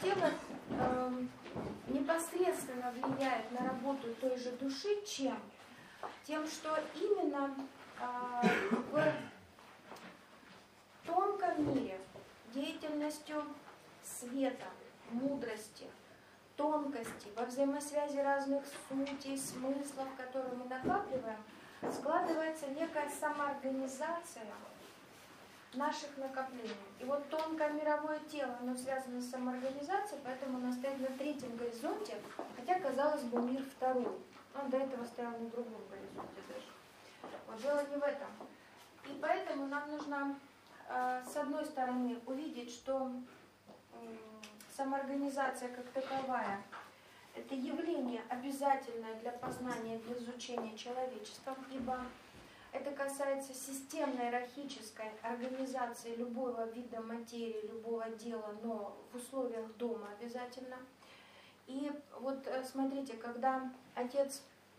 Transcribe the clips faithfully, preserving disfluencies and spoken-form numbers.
система э, непосредственно влияет на работу той же души, чем? Тем, что именно э, в тонком мире деятельностью света, мудрости, тонкости, во взаимосвязи разных сутей, смыслов, которые мы накапливаем, складывается некая самоорганизация наших накоплений. И вот тонкое мировое тело, оно связано с самоорганизацией, поэтому оно стоит на третьем горизонте, хотя, казалось бы, мир второй. Он до этого стоял на другом горизонте даже. Вот дело не в этом. И поэтому нам нужно, э, с одной стороны, увидеть, что э, самоорганизация как таковая — это явление обязательное для познания, для изучения человечеством, ибо это касается системной иерархической организации любого вида материи, любого дела, но в условиях дома обязательно. И вот смотрите, когда отец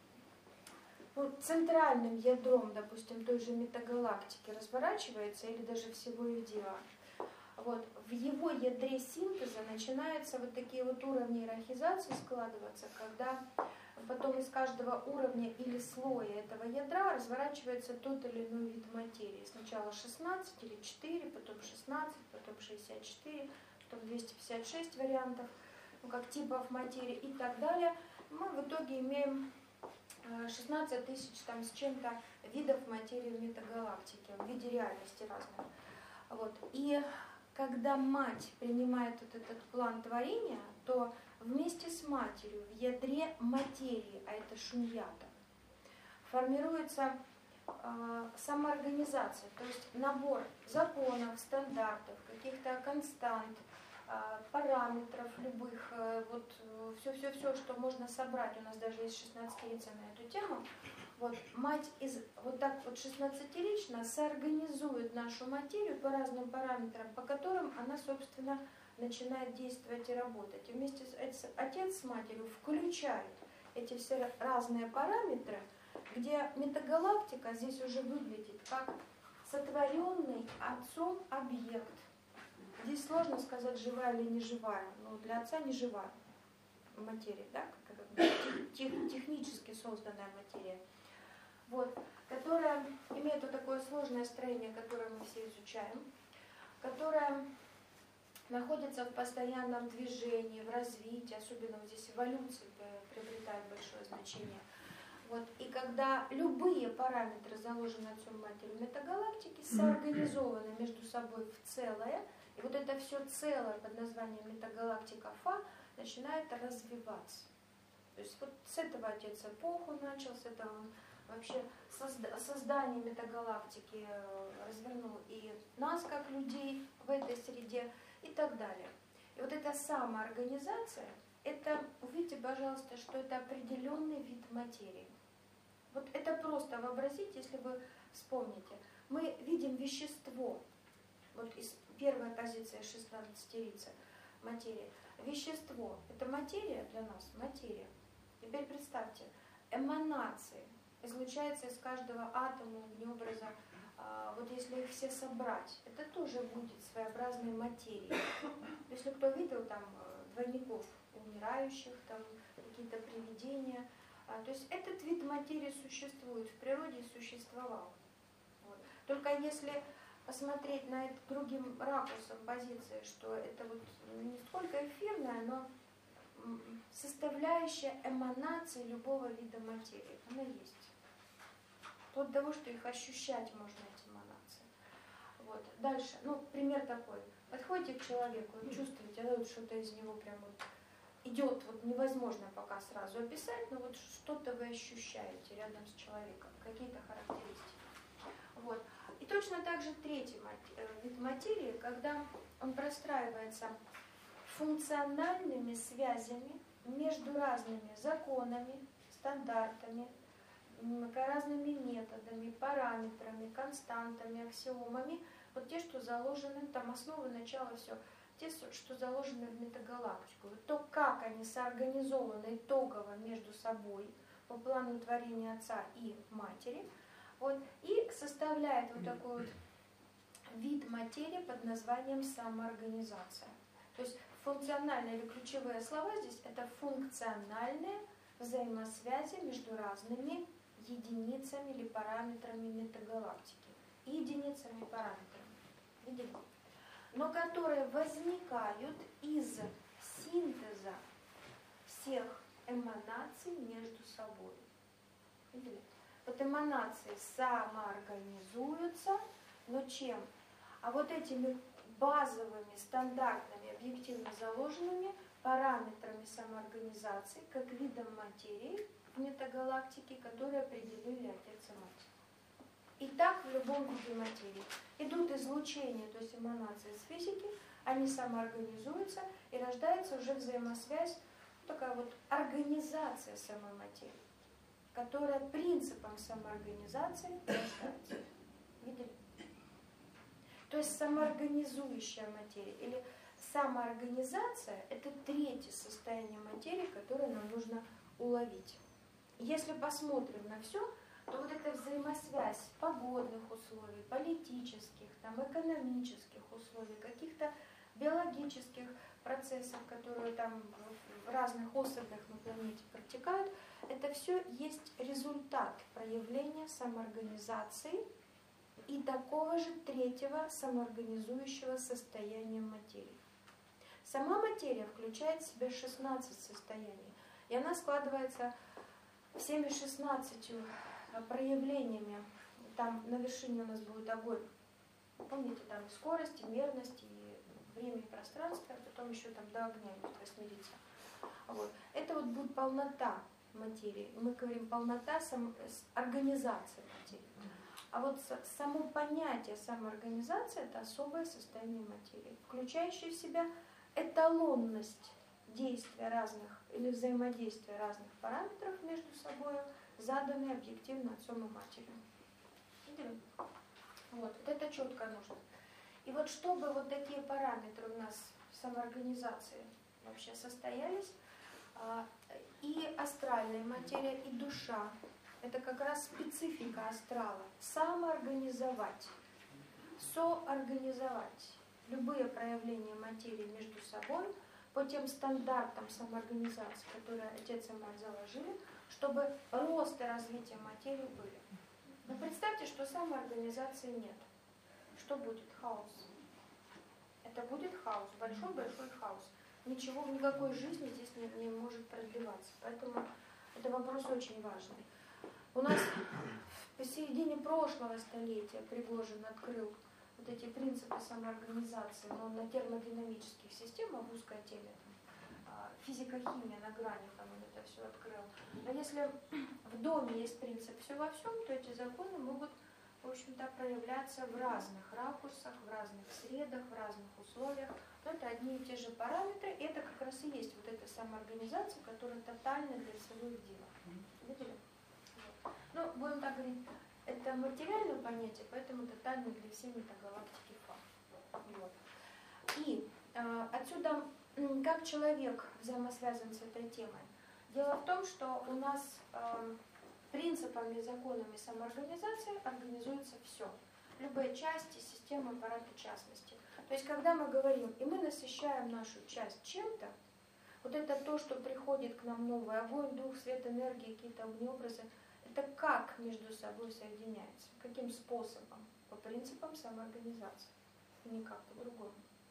ну, центральным ядром, допустим, той же метагалактики разворачивается, или даже всего Ивдева, вот, в его ядре синтеза начинаются вот такие вот уровни иерархизации складываться, когда потом из каждого уровня или слоя этого ядра разворачивается тот или иной вид материи. Сначала шестнадцать или четыре, потом шестнадцать, потом шестьдесят четыре, потом двести пятьдесят шесть вариантов, ну, как типов материи и так далее. Мы в итоге имеем шестнадцать тысяч там с чем-то видов материи в метагалактике, в виде реальности разных. Вот. И когда мать принимает вот этот план творения, то вместе с матерью в ядре материи, а это шуньята, формируется э, самоорганизация, то есть набор законов, стандартов, каких-то констант, э, параметров любых, э, вот все-все-все, что можно собрать. У нас даже есть шестнадцатилица на эту тему. Вот, мать из, вот так вот шестнадцатилично соорганизует нашу материю по разным параметрам, по которым она, собственно, начинает действовать и работать. И вместе с отец с матерью включает эти все разные параметры, где метагалактика здесь уже выглядит как сотворенный отцом объект. Здесь сложно сказать, живая или не живая, но для отца не живая материя, да, как, как, тех, технически созданная материя. Вот, которая имеет вот такое сложное строение, которое мы все изучаем, которая находится в постоянном движении, в развитии, особенно вот здесь эволюция приобретает большое значение. Вот, и когда любые параметры, заложенные отцом матерью метагалактики, соорганизованы между собой в целое, и вот это все целое под названием метагалактика Фа начинает развиваться. То есть вот с этого отец эпоху начал, с этого он вообще созда создание метагалактики развернул и нас, как людей, в этой среде и так далее. И вот эта самоорганизация, это, увидите, пожалуйста, что это определенный вид материи. Вот это просто вообразите, если вы вспомните. Мы видим вещество, вот из первой позиции шестнадцатилицы материи. Вещество – это материя для нас, материя. Теперь представьте, эманации излучается из каждого атома, образа. Вот если их все собрать, это тоже будет своеобразной материей. Если кто видел там двойников умирающих, там какие-то привидения, то есть этот вид материи существует, в природе существовал. Вот. Только если посмотреть на это другим ракурсом позиции, что это вот не столько эфирное, но составляющая эманации любого вида материи. Она есть. Вплоть до того, что их ощущать можно, эти эманации. Вот. Дальше, ну, пример такой. Подходите к человеку и чувствуете, да, вот что-то из него прям вот идет, вот невозможно пока сразу описать, но вот что-то вы ощущаете рядом с человеком, какие-то характеристики. Вот. И точно так же третий вид материи, когда он простраивается функциональными связями между разными законами, стандартами, разными методами, параметрами, константами, аксиомами, вот те, что заложены, там основы, начало, все, те, что заложены в метагалактику. Вот то, как они соорганизованы итогово между собой по плану творения Отца и Матери, вот, и составляет вот такой вот вид материи под названием самоорганизация. То есть функциональные или ключевые слова здесь это функциональные взаимосвязи между разными единицами или параметрами метагалактики. И единицами и параметрами. Видели? Но которые возникают из синтеза всех эманаций между собой. Видели? Вот эманации самоорганизуются, но чем? А вот этими базовыми, стандартными, объективно заложенными параметрами самоорганизации, как видом материи в метагалактике, которые определили отец и мать. И так в любом виде материи. Идут излучения, то есть эманации из физики, они самоорганизуются, и рождается уже взаимосвязь, такая вот организация самой материи, которая принципом самоорганизации рождается. Видели? То есть самоорганизующая материя или самоорганизация – это третье состояние материи, которое нам нужно уловить. Если посмотрим на все, то вот эта взаимосвязь погодных условий, политических, там, экономических условий, каких-то биологических процессов, которые там в разных особях на планете протекают, это все есть результат проявления самоорганизации и такого же третьего самоорганизующего состояния материи. Сама материя включает в себя шестнадцать состояний, и она складывается всеми шестнадцатью проявлениями. Там на вершине у нас будет огонь. Помните, там и скорость, и мерность, и время, и пространство, а потом еще там до огня будет восьмериться. Вот. Это вот будет полнота материи. Мы говорим полнота сам, организации материи. А вот само понятие самоорганизации – это особое состояние материи, включающее в себя эталонность действия разных или взаимодействия разных параметров между собой, заданные объективно отцом и матерью. Видели? Вот, вот это четко нужно. И вот чтобы вот такие параметры у нас в самоорганизации вообще состоялись, и астральная материя, и душа, это как раз специфика астрала. Самоорганизовать, соорганизовать любые проявления материи между собой по тем стандартам самоорганизации, которые отец и мать заложили, чтобы рост и развитие материи были. Но представьте, что самоорганизации нет. Что будет? Хаос. Это будет хаос, большой-большой хаос. Ничего, никакой жизни здесь не, не может продлеваться. Поэтому это вопрос очень важный. У нас посередине прошлого столетия Пригожин открыл вот эти принципы самоорганизации, но на термодинамических системах в узкой теме, физика, химия на гранях он это все открыл. Но если в доме есть принцип все во всем, то эти законы могут, в общем-то, проявляться в разных ракурсах, в разных средах, в разных условиях. Но это одни и те же параметры, и это как раз и есть вот эта самоорганизация, которая тотальна для всего единого. Видели? Вот. Ну, будем так говорить, это материальное понятие, поэтому тотально для всей метагалактики факт. Вот. И э, отсюда, как человек взаимосвязан с этой темой? Дело в том, что у нас э, принципами и законами самоорганизации организуется все. Любые части, системы, аппараты, частности. То есть, когда мы говорим, и мы насыщаем нашу часть чем-то, вот это то, что приходит к нам новый огонь, дух, свет, энергия, какие-то огнеобразы, это как между собой соединяется, каким способом? По принципам самоорганизации, и никак по-другому.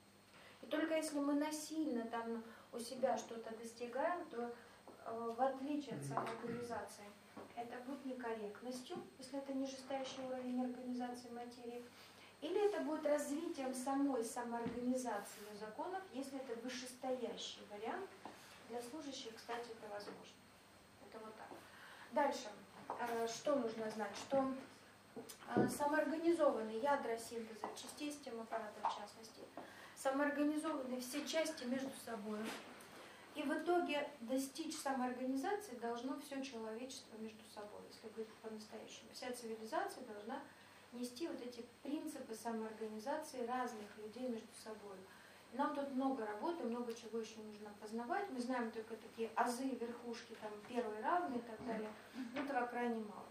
И только если мы насильно там у себя что-то достигаем, то э, в отличие от самоорганизации, это будет некорректностью, если это нижестоящий уровень организации материи, или это будет развитием самой самоорганизации ее законов, если это вышестоящий вариант. Для служащих, кстати, это возможно. Это вот так. Дальше. Что нужно знать? Что самоорганизованы ядра синтеза, частей систем аппарата в частности, самоорганизованы все части между собой. И в итоге достичь самоорганизации должно все человечество между собой, если говорить по-настоящему. Вся цивилизация должна нести вот эти принципы самоорганизации разных людей между собой. Нам тут много работы, много чего еще нужно познавать. Мы знаем только такие азы, верхушки, там, первые равные и так далее. Но этого крайне мало.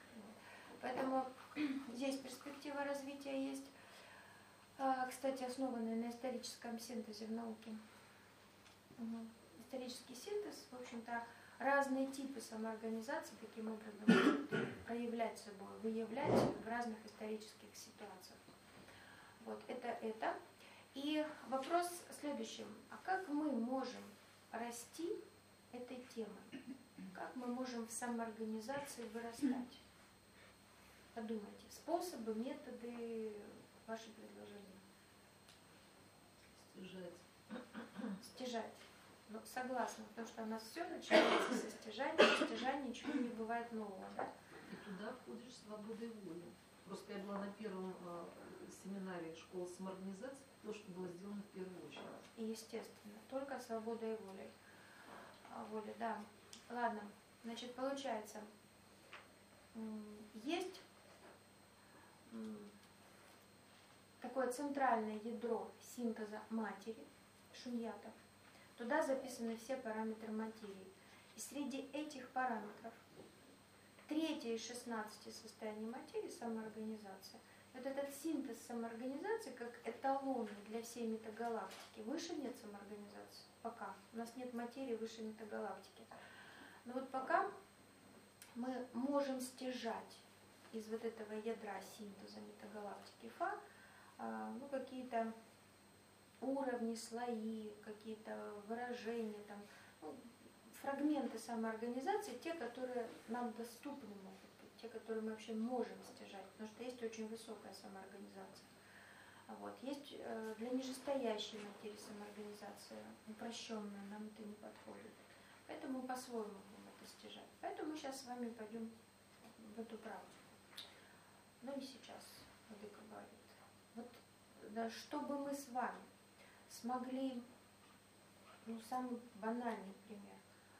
Поэтому здесь перспектива развития есть, кстати, основанная на историческом синтезе в науке. Угу. Исторический синтез, в общем-то, разные типы самоорганизации таким образом будут проявлять собой, выявлять в разных исторических ситуациях. Вот это это. И вопрос в следующем. А как мы можем расти этой темой? Как мы можем в самоорганизации вырастать? Подумайте. Способы, методы, ваши предложения. Стяжать. Стяжать. Ну, согласна, потому что у нас все начинается со стяжания, со стяжания ничего не бывает нового, да? И туда входишь свободой воли. Просто я была на первом э, семинаре школы самоорганизации, то, что было сделано в первую очередь. И естественно, только свободой и волей. Воля, да. Ладно, значит, получается, есть такое центральное ядро синтеза матери, шуньята. Туда записаны все параметры материи. И среди этих параметров третье из шестнадцати состояний материи – самоорганизация. Вот этот синтез самоорганизации как эталон для всей метагалактики. Выше нет самоорганизации. Пока. У нас нет материи выше метагалактики. Но вот пока мы можем стяжать из вот этого ядра синтеза метагалактики Фа ну, какие-то уровни, слои, какие-то выражения, там, ну, фрагменты самоорганизации, те, которые нам доступны могут быть, те, которые мы вообще можем стяжать, потому что есть очень высокая самоорганизация. Вот. Есть э, для нижестоящей материи самоорганизация, упрощенная, нам это не подходит. Поэтому мы по-своему будем это стяжать. Поэтому мы сейчас с вами пойдем в эту практику. Но не сейчас, Владыка говорит. Вот, да, чтобы мы с вами смогли, ну, самый банальный пример,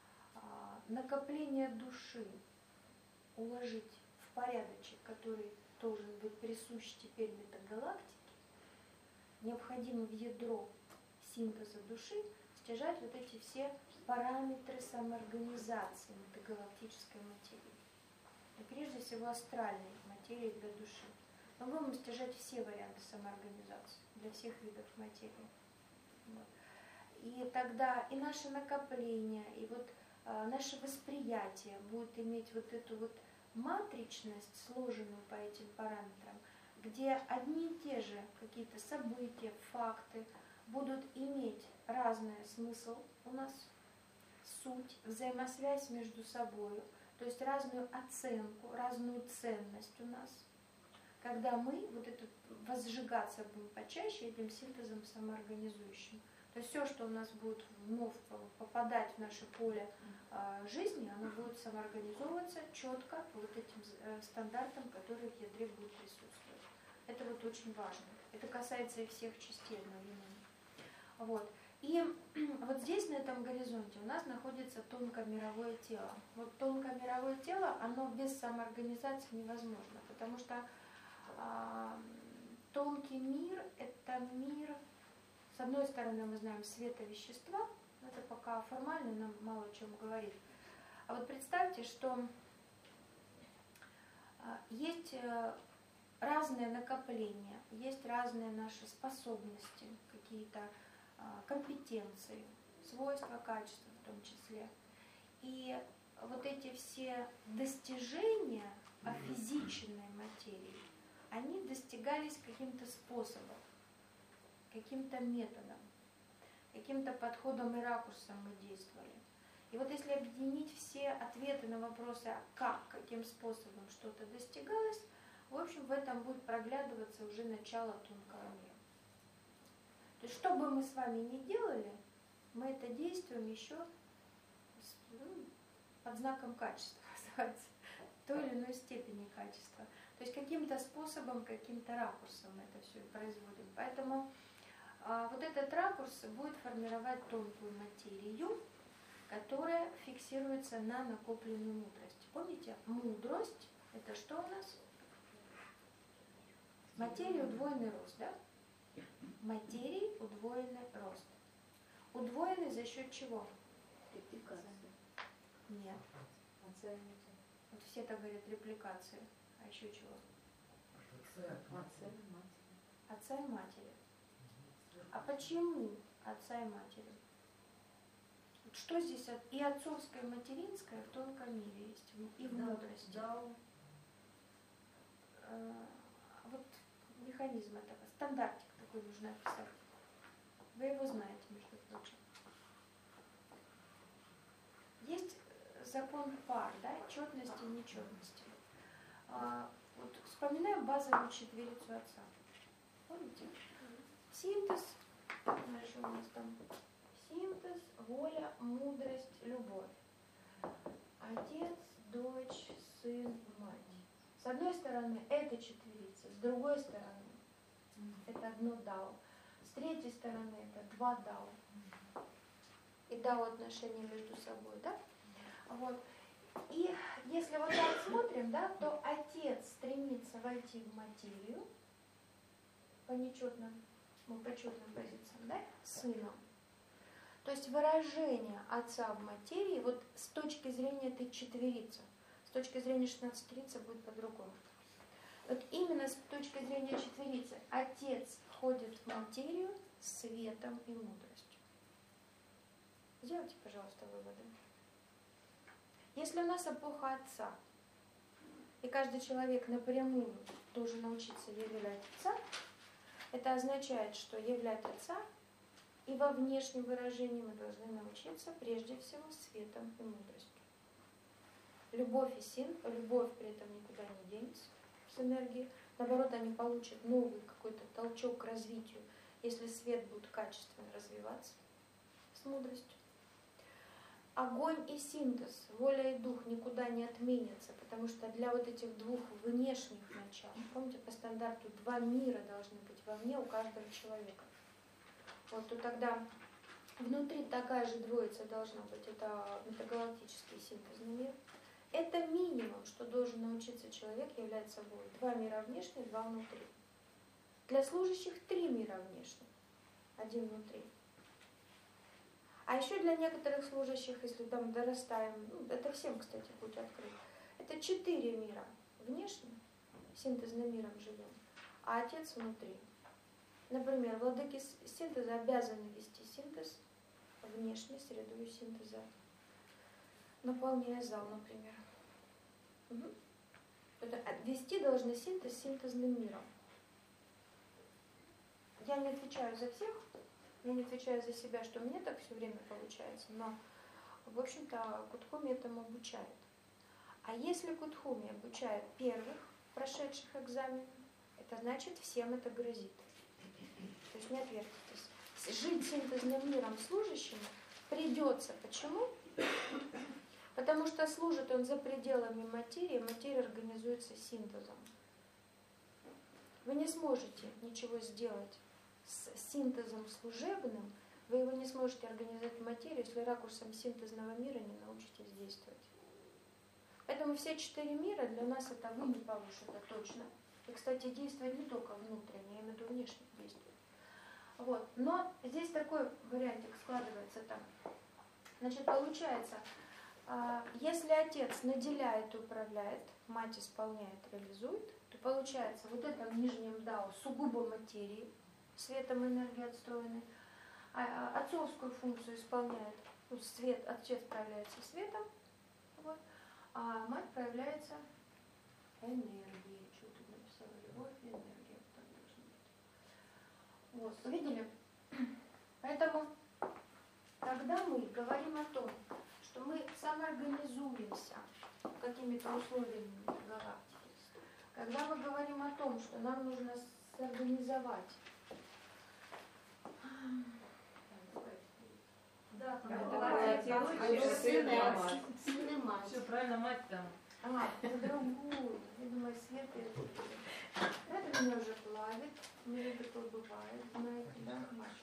накопление души уложить в порядочек, который должен быть присущ теперь метагалактике, необходимо в ядро синтеза души стяжать вот эти все параметры самоорганизации метагалактической материи. И прежде всего астральной материи для души. Мы будем стяжать все варианты самоорганизации для всех видов материи. Вот. И тогда и наше накопление, и вот а, наше восприятие будет иметь вот эту вот матричность, сложенную по этим параметрам, где одни и те же какие-то события, факты будут иметь разный смысл у нас, суть, взаимосвязь между собой, то есть разную оценку, разную ценность у нас, когда мы вот это возжигаться будем почаще этим синтезом самоорганизующим. То есть все, что у нас будет вновь попадать в наше поле э, жизни, оно будет самоорганизовываться четко по вот этим э, стандартам, которые в ядре будут присутствовать. Это вот очень важно. Это касается и всех частей одновременно. Вот. И вот здесь, на этом горизонте, у нас находится тонкомировое тело. Вот тонкомировое тело, оно без самоорганизации невозможно, потому что э, тонкий мир – это мир, с одной стороны, мы знаем световещества, это пока формально нам мало о чем говорит. А вот представьте, что э, есть э, разные накопления, есть разные наши способности, какие-то э, компетенции, свойства, качества в том числе. И вот эти все достижения офизиченной материи, они достигались каким-то способом, каким-то методом, каким-то подходом и ракурсом мы действовали. И вот если объединить все ответы на вопросы, как, каким способом что-то достигалось, в общем, в этом будет проглядываться уже начало тонкого мира. То есть, что бы мы с вами ни делали, мы это действуем еще ну, под знаком качества, называется, той или иной степени качества. То есть, каким-то способом, каким-то ракурсом мы это все производим. Поэтому а, вот этот ракурс будет формировать тонкую материю, которая фиксируется на накопленную мудрость. Помните, мудрость – это что у нас? Материя удвоенный рост, да? Материи удвоенный рост. Удвоенный за счет чего? Репликация. Нет. Вот все так говорят репликации. А еще чего? Отца и матери. Отца и матери. А почему отца и матери? что здесь от, и отцовское, и материнское в тонком мире есть, и в Да, мудрости. да. Э, вот механизм этого, стандартик такой нужно описать. Вы его знаете, между прочим. Есть закон пар, да, четности и нечетности. А, вот вспоминаем базовую четверицу отца. Помните? Синтез, дальше у нас там синтез, воля, мудрость, любовь. Отец, дочь, сын, мать. С одной стороны это четверица, с другой стороны это одно дао, с третьей стороны это два дао. И дао отношения между собой, да? Вот. И если вот так смотрим, да, то отец стремится войти в материю по нечетным, ну, по четным позициям, да, сыном. То есть выражение отца в материи, вот с точки зрения этой четверицы, с точки зрения шестнадцатерицы будет по-другому. Вот именно с точки зрения четверицы отец входит в материю светом и мудростью. Сделайте, пожалуйста, выводы. Если у нас эпоха отца, и каждый человек напрямую должен научиться являть отца, это означает, что являть отца и во внешнем выражении мы должны научиться прежде всего светом и мудростью. Любовь и син, любовь при этом никуда не денется с энергией. Наоборот, они получат новый какой-то толчок к развитию, если свет будет качественно развиваться с мудростью. Огонь и синтез, воля и дух никуда не отменятся, потому что для вот этих двух внешних начал, помните, по стандарту два мира должны быть вовне у каждого человека. Вот, то тогда внутри такая же двоица должна быть, это метагалактический синтезный мир. Это минимум, что должен научиться человек являть собой. Два мира внешние, два внутри. Для служащих три мира внешних, один внутри. А еще для некоторых служащих, если там дорастаем, ну, это всем, кстати, будет открыто, это четыре мира внешне, синтезным миром живем, а отец внутри. Например, владыки синтеза обязаны вести синтез внешней средой синтеза, наполняя зал, например. Угу. Это вести должны синтез синтезным миром. Я не отвечаю за всех, я не отвечаю за себя, что мне так все время получается, но, в общем-то, Кутхуми этому обучает. А если Кутхуми обучает первых, прошедших экзамен, это значит, всем это грозит. То есть не отвертитесь. Жить синтезным миром служащим придется. Почему? Потому что служит он за пределами материи, материя организуется синтезом. Вы не сможете ничего сделать с синтезом служебным, вы его не сможете организовать материю, если ракурсом синтезного мира не научитесь действовать. Поэтому все четыре мира для нас это вы не получите, это точно. И, кстати, действовать не только внутренне, я имею в виду внешне действовать. Вот. Но здесь такой вариантик складывается там. Значит, получается, если отец наделяет и управляет, мать исполняет, реализует, то получается вот это в нижнем дао сугубо материи, светом энергии отстроены, а отцовскую функцию исполняет, ну, свет, отец проявляется светом, вот, а мать проявляется энергией. Что тут написала? Любовь и энергия. Вот, увидели? Поэтому, когда мы говорим о том, что мы самоорганизуемся какими-то условиями галактики, когда мы говорим о том, что нам нужно сорганизовать, Да, там сын и мать. Все правильно, мать там. а, это другую, я думаю, свет и это меня уже плавит, у меня такое бывает, знаете, да,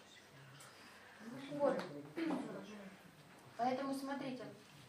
вот. Поэтому смотрите.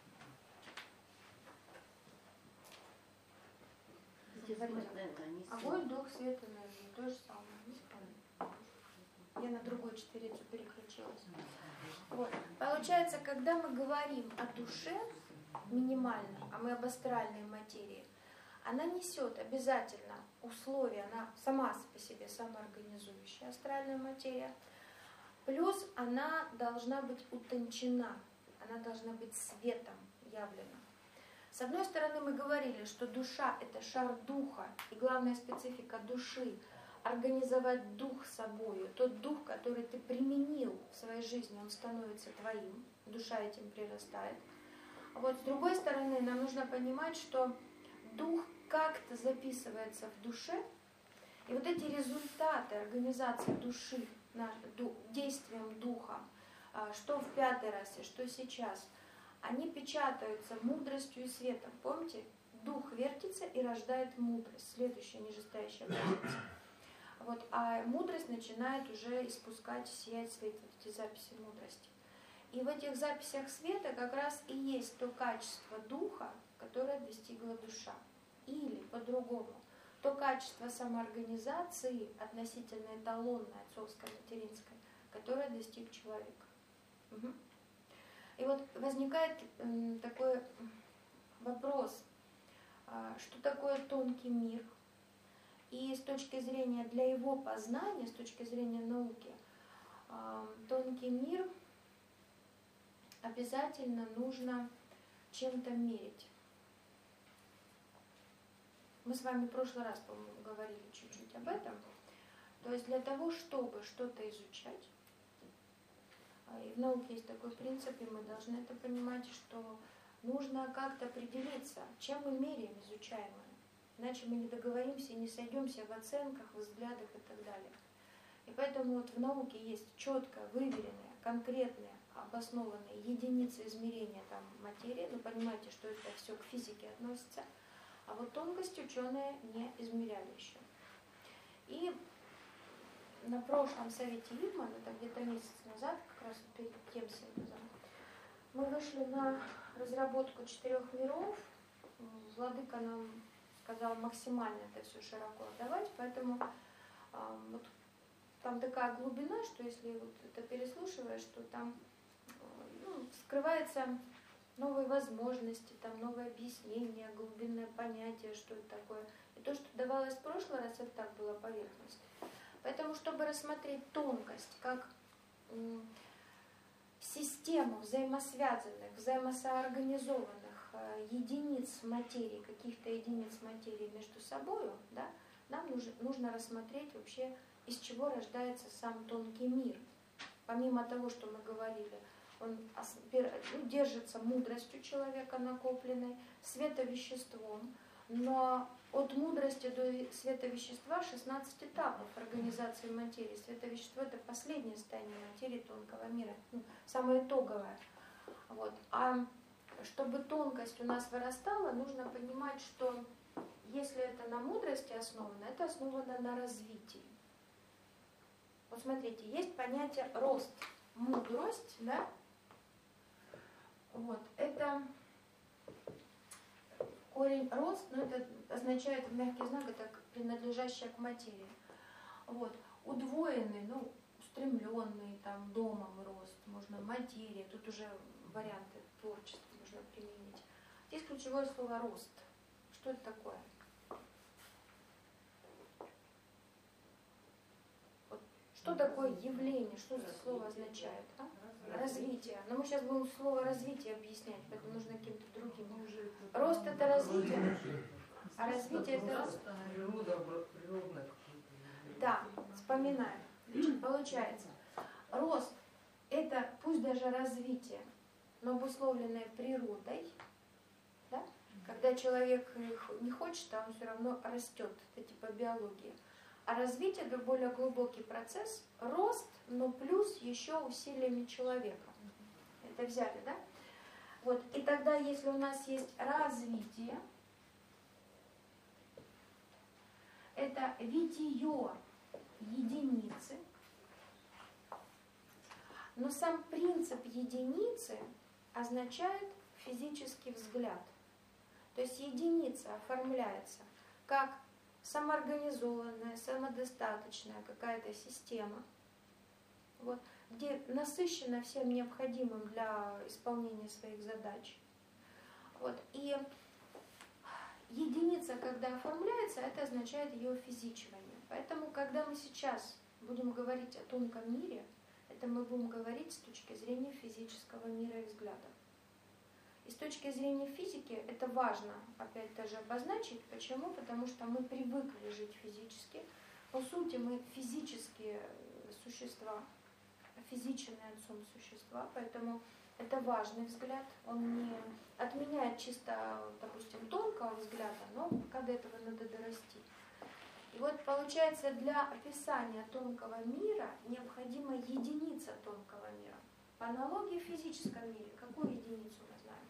Огонь, дух, свет, энергия. То же самое. Я на другую четверицу переключилась. Вот. Получается, когда мы говорим о душе минимальной, а мы об астральной материи, она несет обязательно условия, она сама по себе самоорганизующая астральная материя, плюс она должна быть утончена она должна быть светом явлена. С одной стороны, мы говорили, что душа – это шар духа, и главная специфика души – организовать дух собою. Тот дух, который ты применил в своей жизни, он становится твоим, душа этим прирастает. А вот с другой стороны, нам нужно понимать, что дух как-то записывается в душе, и вот эти результаты организации души, действием духа, что в пятой расе, что сейчас, они печатаются мудростью и светом. Помните? Дух вертится и рождает мудрость, следующая нижестоящая позиция. Вот, а мудрость начинает уже испускать, сиять свет, вот эти записи мудрости. И в этих записях света как раз и есть то качество духа, которое достигла душа. Или по-другому, то качество самоорганизации, относительно эталонное, отцовское, материнское, которое достиг человек. Угу. И вот возникает м, такой вопрос, а, что такое тонкий мир? И с точки зрения для его познания, с точки зрения науки, а, тонкий мир обязательно нужно чем-то мерить. Мы с вами в прошлый раз, по-моему, говорили чуть-чуть об этом. То есть для того, чтобы что-то изучать, и в науке есть такой принцип, и мы должны это понимать, что нужно как-то определиться, чем мы меряем изучаемое. Иначе мы не договоримся и не сойдемся в оценках, в взглядах и так далее. И поэтому вот в науке есть четко выверенные, конкретные, обоснованные единицы измерения там, материи. Ну, понимаете, что это все к физике относится. А вот тонкость ученые не измеряли еще. И на прошлом совете Витмана, это где-то месяц назад, как раз перед тем союзом, мы вышли на разработку четырех миров. Владыка нам сказал максимально это все широко отдавать, поэтому э, вот там такая глубина, что если вот это переслушиваешь, то там э, ну, скрывается новые возможности, там новые объяснения, глубинное понятие, что это такое. И то, что давалось в прошлый раз, это так была поверхность. Поэтому, чтобы рассмотреть тонкость как м, систему взаимосвязанных, взаимосоорганизованных э, единиц материи, каких-то единиц материи между собой, да, нам нужно, нужно рассмотреть вообще, из чего рождается сам тонкий мир. Помимо того, что мы говорили, он держится мудростью человека накопленной, световеществом, но от мудрости до световещества шестнадцать этапов организации материи. Световещество – это последнее состояние материи тонкого мира, ну, самое итоговое. Вот. А чтобы тонкость у нас вырастала, нужно понимать, что если это на мудрости основано, это основано на развитии. Вот смотрите, есть понятие рост, мудрость, да? Вот, это корень рост, но это означает, мягкий знак, это принадлежащее к материи. Вот, удвоенный, ну, устремленный, там, домом рост, можно материя, тут уже варианты творчества можно применить. Здесь ключевое слово рост. Что это такое? Вот, что такое явление, что это слово означает? А? Развитие. Но мы сейчас будем слово развитие объяснять, поэтому нужно каким-то другим. Рост – это развитие, а развитие – это рост. Природное. Да, вспоминаем. Значит, получается, рост – это пусть даже развитие, но обусловленное природой. Да? Когда человек не хочет, а он все равно растет. Это типа биологии. А развитие – это более глубокий процесс. Рост, но плюс еще усилиями человека. Это взяли, да? Вот. И тогда, если у нас есть развитие, это витие единицы, но сам принцип единицы означает физический взгляд. То есть единица оформляется как самоорганизованная, самодостаточная какая-то система, вот, где насыщена всем необходимым для исполнения своих задач. Вот, и единица, когда оформляется, это означает ее физичивание. Поэтому, когда мы сейчас будем говорить о тонком мире, Это мы будем говорить с точки зрения физического мира и взгляда. И с точки зрения физики это важно, опять даже обозначить. Почему? Потому что мы привыкли жить физически. По сути, мы физические существа, физичные отцом существа, поэтому это важный взгляд. Он не отменяет чисто, допустим, тонкого взгляда, но пока до этого надо дорасти. И вот получается, для описания тонкого мира необходима единица тонкого мира. По аналогии в физическом мире, какую единицу мы знаем?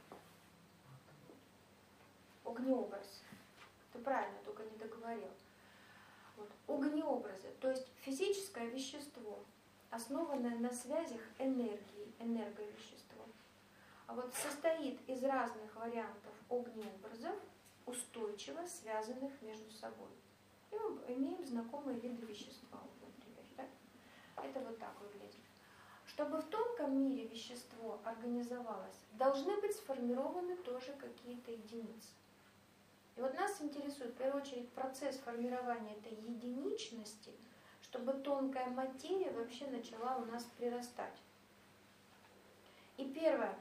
Огнеобраз. Ты правильно, только не договорил. Вот. Огнеобразы, то есть физическое вещество, основанное на связях энергии, энерговещество. А вот состоит из разных вариантов огнеобразов, устойчиво связанных между собой. И мы имеем знакомые виды вещества, например. Да? Это вот так выглядит. Чтобы в тонком мире вещество организовалось, должны быть сформированы тоже какие-то единицы. И вот нас интересует в первую очередь процесс формирования этой единичности, чтобы тонкая материя вообще начала у нас прирастать. И первое,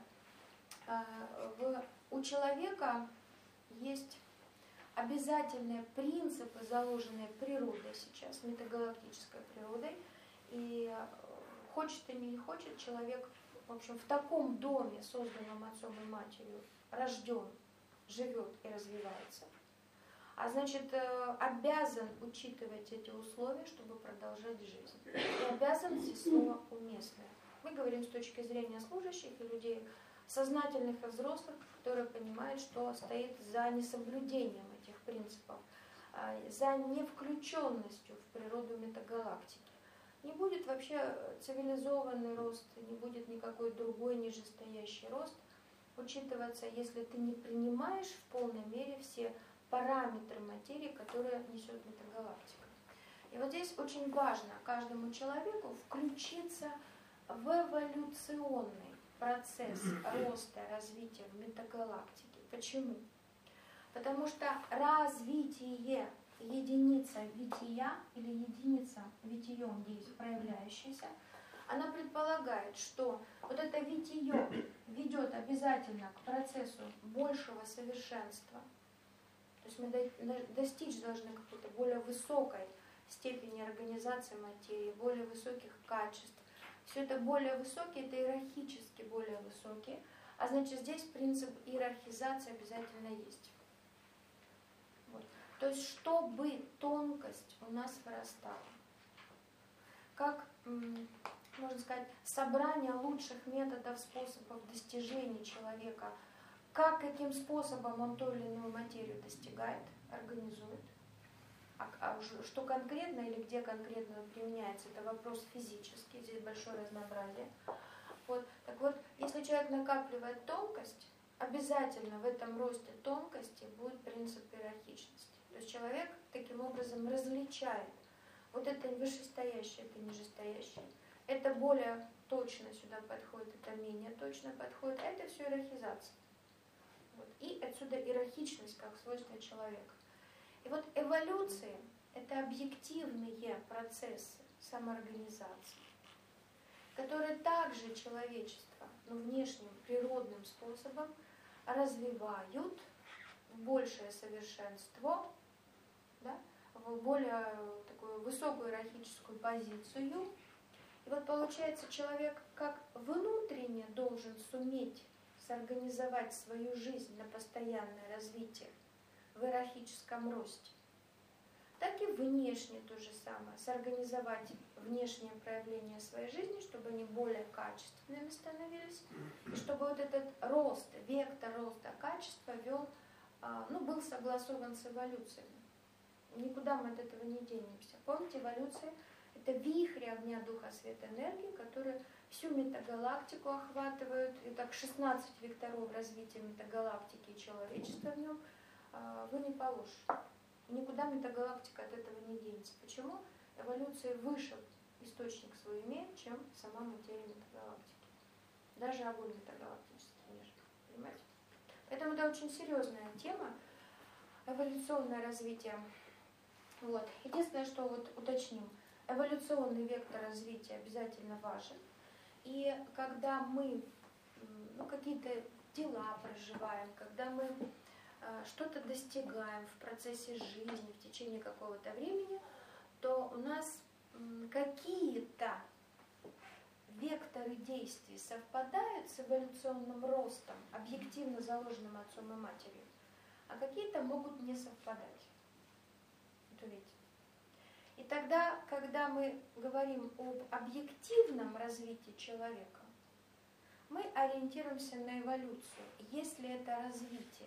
у человека есть обязательные принципы, заложенные природой сейчас, метагалактической природой, и хочет или не хочет, человек, в общем, в таком доме, созданном отцом и матерью, рожден, живет и развивается. А значит, обязан учитывать эти условия, чтобы продолжать жизнь. И обязан здесь слово уместное. Мы говорим с точки зрения служащих и людей сознательных и взрослых, которые понимают, что стоит за несоблюдением этих принципов, за невключенностью в природу метагалактики. Не будет вообще цивилизованный рост, не будет никакой другой нижестоящий рост учитываться, если ты не принимаешь в полной мере все параметры материи, которые несет метагалактика. И вот здесь очень важно каждому человеку включиться в эволюционный процесс роста, развития в метагалактике. Почему? Потому что развитие единица вития или единица витием здесь проявляющаяся, она предполагает, что вот это витие ведет обязательно к процессу большего совершенства. То есть мы достичь должны какой-то более высокой степени организации материи, более высоких качеств. Все это более высокие, это иерархически более высокие. А значит, здесь принцип иерархизации обязательно есть. Вот. То есть, чтобы тонкость у нас вырастала. Как, можно сказать, собрание лучших методов, способов достижения человека, как, каким способом он ту или иную материю достигает, организует. А, а что конкретно или где конкретно он применяется, это вопрос физический, здесь большое разнообразие. Вот. Так вот, если человек накапливает тонкость, обязательно в этом росте тонкости будет принцип иерархичности. То есть человек таким образом различает вот это вышестоящее, это нижестоящее. Это более точно сюда подходит, это менее точно подходит, а это все иерархизация. Вот. И отсюда иерархичность как свойство человека. И вот эволюция – это объективные процессы самоорганизации, которые также человечество, но внешним природным способом развивают в большее совершенство, да, в более такую высокую иерархическую позицию. И вот получается, человек как внутренне должен суметь сорганизовать свою жизнь на постоянное развитие в иерархическом росте, так и внешне то же самое, сорганизовать внешнее проявление своей жизни, чтобы они более качественными становились, и чтобы вот этот рост, вектор роста качества вел, ну, был согласован с эволюцией. Никуда мы от этого не денемся. Помните, эволюция – это вихри огня, духа, света, энергии, которые всю метагалактику охватывают. И так шестнадцать векторов развития метагалактики и человечества в нем вы не положите. И никуда метагалактика от этого не денется. Почему? Эволюция выше источник свой имеет, чем сама материя метагалактики. Даже огонь метагалактический мир. Понимаете? Поэтому это очень серьезная тема, эволюционное развитие. Вот. Единственное, что вот уточним. эволюционный вектор развития обязательно важен. И когда мы ну, какие-то дела проживаем, когда мы э, что-то достигаем в процессе жизни, в течение какого-то времени, то у нас м, какие-то векторы действий совпадают с эволюционным ростом, объективно заложенным отцом и матерью, а какие-то могут не совпадать. Вот увидите. И тогда, когда мы говорим об объективном развитии человека, мы ориентируемся на эволюцию, если это развитие.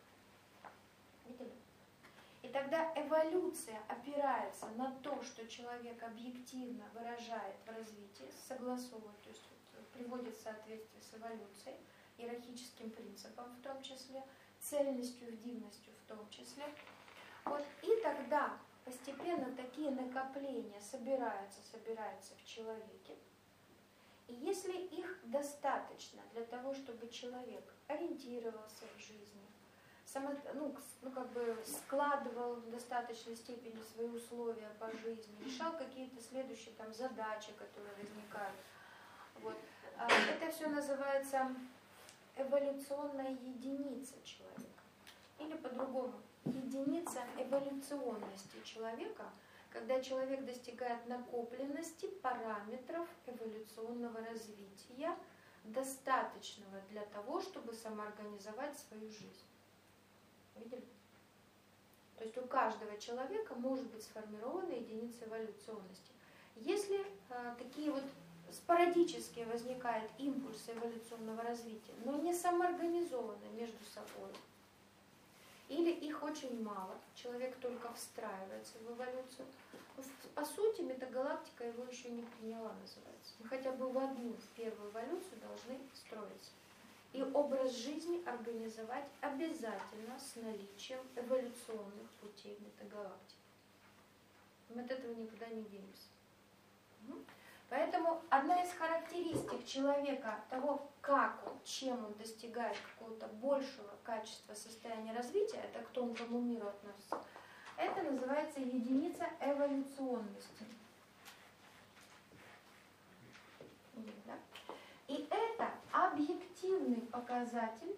Видели? И тогда эволюция опирается на то, что человек объективно выражает в развитии, согласовывает, то есть приводит в соответствие с эволюцией, иерархическим принципом в том числе, цельностью, дивностью в том числе. Вот. И тогда постепенно такие накопления собираются, собираются в человеке. И если их достаточно для того, чтобы человек ориентировался в жизни, само, ну, ну, как бы складывал в достаточной степени свои условия по жизни, решал какие-то следующие там, задачи, которые возникают. Вот. Это все называется эволюционная единица человека. Или по-другому, единица эволюционности человека, когда человек достигает накопленности параметров эволюционного развития, достаточного для того, чтобы самоорганизовать свою жизнь. Видели? То есть у каждого человека может быть сформирована единица эволюционности. Если а, такие вот спорадически возникают импульсы эволюционного развития, но не самоорганизованы между собой, или их очень мало, человек только встраивается в эволюцию, по сути метагалактика его еще не приняла, называется. Мы хотя бы в одну, в первую эволюцию должны строиться. И образ жизни организовать обязательно с наличием эволюционных путей в метагалактике. Мы от этого никуда не денемся. Поэтому одна из характеристик человека, того, как он, чем он достигает какого-то большего качества состояния развития, это к тонкому миру относится, это называется единица эволюционности. Да? И это объективный показатель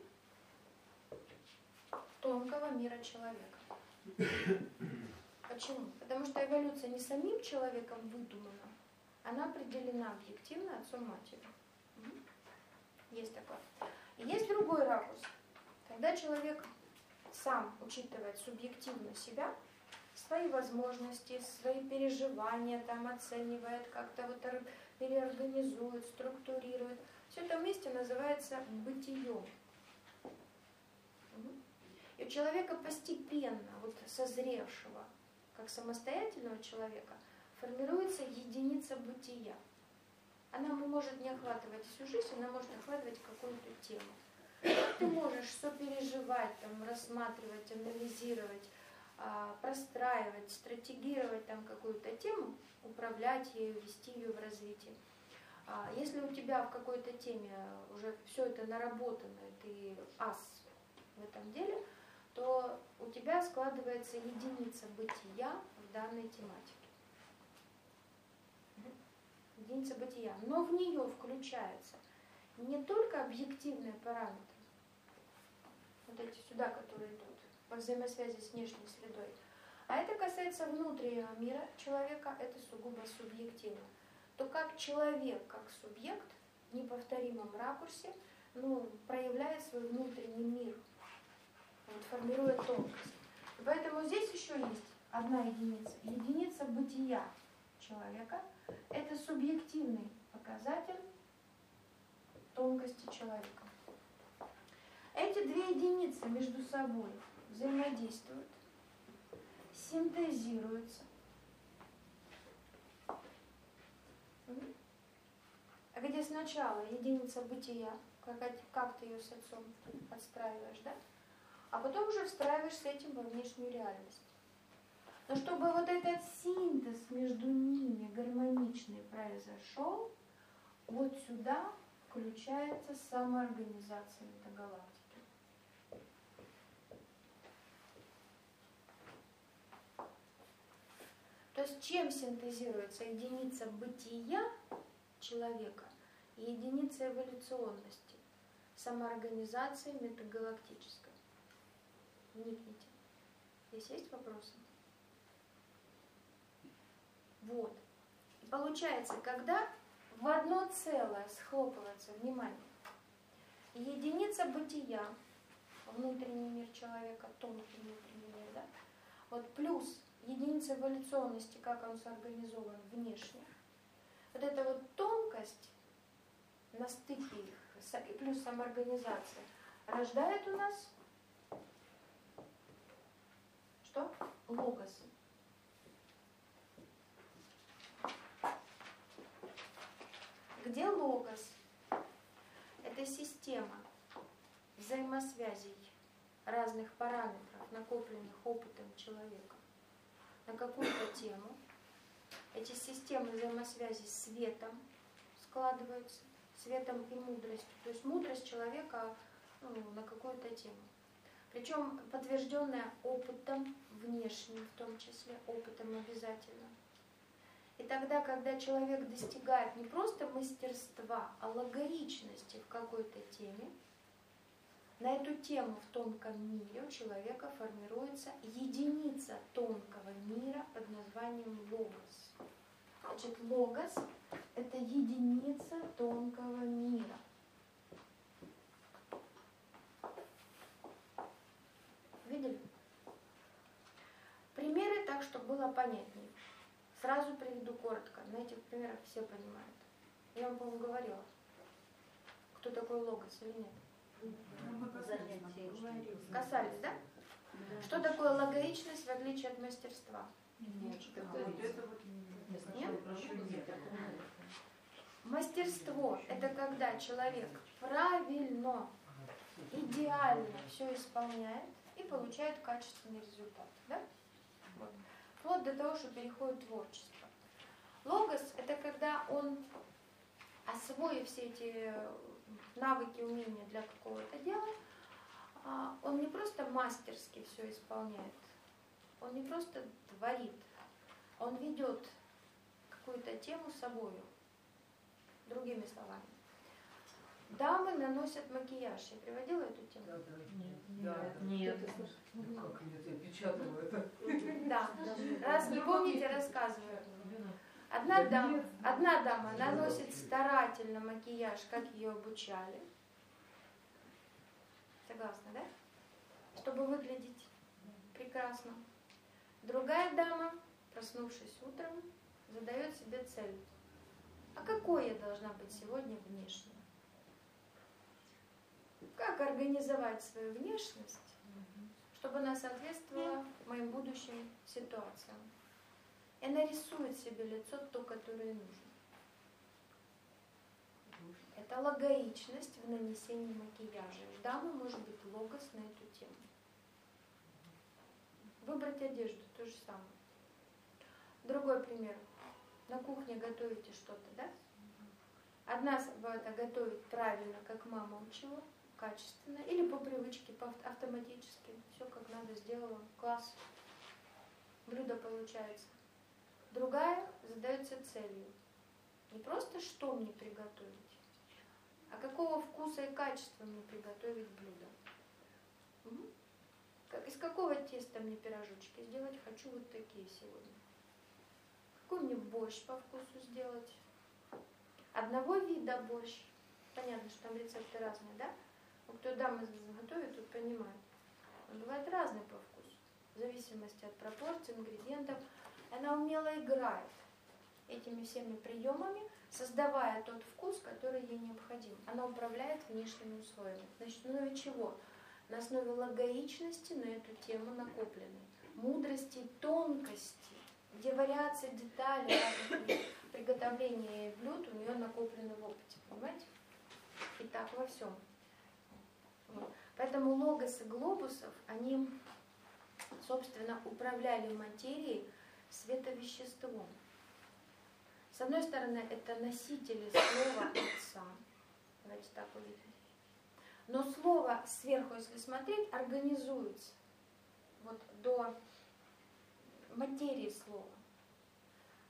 тонкого мира человека. Почему? Потому что эволюция не самим человеком выдумана, она определена объективно отцом матерью. Есть такое. И есть другой ракурс. Когда человек сам учитывает субъективно себя, свои возможности, свои переживания, там оценивает, как-то вот переорганизует, структурирует. Все это вместе называется бытием. И у человека постепенно, вот созревшего, как самостоятельного человека, формируется единица бытия. Она может не охватывать всю жизнь, она может охватывать какую-то тему. Ты можешь сопереживать, там, рассматривать, анализировать, простраивать, стратегировать там какую-то тему, управлять ею, вести ее в развитие. Если у тебя в какой-то теме уже все это наработано, ты ас в этом деле, то у тебя складывается единица бытия в данной тематике. Единица бытия. Но в нее включаются не только объективные параметры, вот эти сюда, которые идут, по взаимосвязи с внешней средой, а это касается внутреннего мира человека, это сугубо субъективно. То как человек, как субъект, в неповторимом ракурсе, ну, проявляет свой внутренний мир, вот, формирует тонкость. И поэтому здесь еще есть одна единица. Единица бытия человека – это субъективный показатель тонкости человека. Эти две единицы между собой взаимодействуют, синтезируются. А где сначала единица бытия, как, как ты ее с отцом отстраиваешь, да? А потом уже встраиваешь с этим во внешнюю реальность. Но чтобы вот этот синтез между ними гармоничный произошел, вот сюда включается самоорганизация метагалактики. То то с чем синтезируется единица бытия человека и единица эволюционности, самоорганизации метагалактической? Вникните. Здесь есть вопросы? Вот. И получается, когда в одно целое схлопывается, внимание, единица бытия, внутренний мир человека, тонкий внутренний мир, да? Вот плюс единица эволюционности, как он сорганизован внешне, вот эта вот тонкость на стыке их, плюс самоорганизация, рождает у нас что? Логос. Где логос? Это система взаимосвязей разных параметров, накопленных опытом человека на какую-то тему. Эти системы взаимосвязей с светом складываются, светом и мудростью. То есть мудрость человека, ну, на какую-то тему. Причем подтвержденная опытом, внешним в том числе, опытом обязательно. И тогда, когда человек достигает не просто мастерства, а логоричности в какой-то теме, на эту тему в тонком мире у человека формируется единица тонкого мира под названием логос. Значит, логос – это единица тонкого мира. Видели? Примеры так, чтобы было понятнее. Сразу приведу коротко. На этих примерах все понимают. Я вам, по-моему, говорила, кто такой логос или нет. Касались, да? Да. Что такое логоричность в отличие от мастерства? Нет, Нет? Мастерство – это когда человек правильно, идеально все исполняет и получает качественный результат. Да? Вот. Вплоть до того, что переходит в творчество. Логос – это когда он, освоив все эти навыки, умения для какого-то дела, он не просто мастерски все исполняет, он не просто творит, он ведет какую-то тему с собою. Другими словами. Дамы наносят макияж. Я приводила эту тему? Да, да. Нет. Да, Нет. Ну как нет, я печатала это. Да. Раз не помните, рассказываю. Одна дама, одна дама наносит старательно макияж, как ее обучали. Согласна, да? Чтобы выглядеть прекрасно. Другая дама, проснувшись утром, задает себе цель. А какой я должна быть сегодня внешне? Как организовать свою внешность, чтобы она соответствовала моим будущим ситуациям? И она рисует себе лицо то, которое нужно. Это логоичность в нанесении макияжа. У дамы может быть логос на эту тему. Выбрать одежду – то же самое. Другой пример. На кухне готовите что-то, да? Одна собака готовит правильно, как мама учила, качественно, или по привычке, по автоматически. Все как надо сделала, класс. Блюдо получается. Другая задается целью. Не просто что мне приготовить, а какого вкуса и качества мне приготовить блюдо. Угу. Как, из какого теста мне пирожочки сделать? Хочу вот такие сегодня. Какой мне борщ по вкусу сделать? Одного вида борщ. Понятно, что там рецепты разные, да? Но кто дамы готовит, тот понимает. Он бывает разный по вкусу. В зависимости от пропорций, ингредиентов. Она умело играет этими всеми приемами, создавая тот вкус, который ей необходим. Она управляет внешними условиями. Значит, на основе чего? На основе логоичности на эту тему накопленной. Мудрости и тонкости, где вариации деталей приготовления блюд у нее накоплены в опыте. Понимаете? И так во всем. Вот. Поэтому логосы глобусов, они, собственно, управляли материей световеществом. С одной стороны, это носители слова Отца. Давайте так увидим. Но слово сверху, если смотреть, организуется вот до материи слова.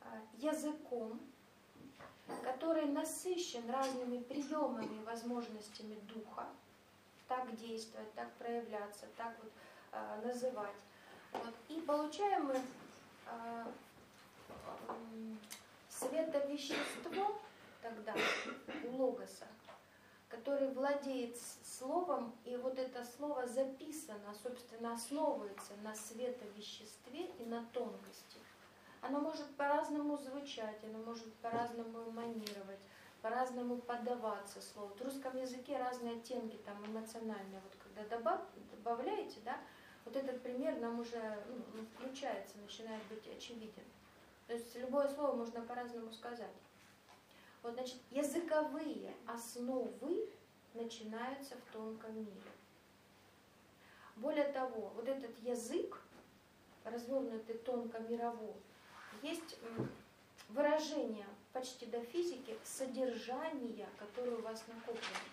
языком, который насыщен разными приемами и возможностями духа, так действовать, так проявляться, так вот э, называть. Вот. И получаем мы э, э, световещество тогда у логоса, который владеет словом, и вот это слово записано, собственно, основывается на световеществе и на тонкости. Оно может по-разному звучать, оно может по-разному эманировать, по-разному подаваться слову. В русском языке разные оттенки там эмоциональные. Вот когда добав, добавляете, да, вот этот пример нам уже ну, включается, начинает быть очевиден. То есть любое слово можно по-разному сказать. Вот, значит, языковые основы начинаются в тонком мире. Более того, вот этот язык, развернутый тонко-мировой, есть выражение почти до физики содержания, которое у вас накоплено.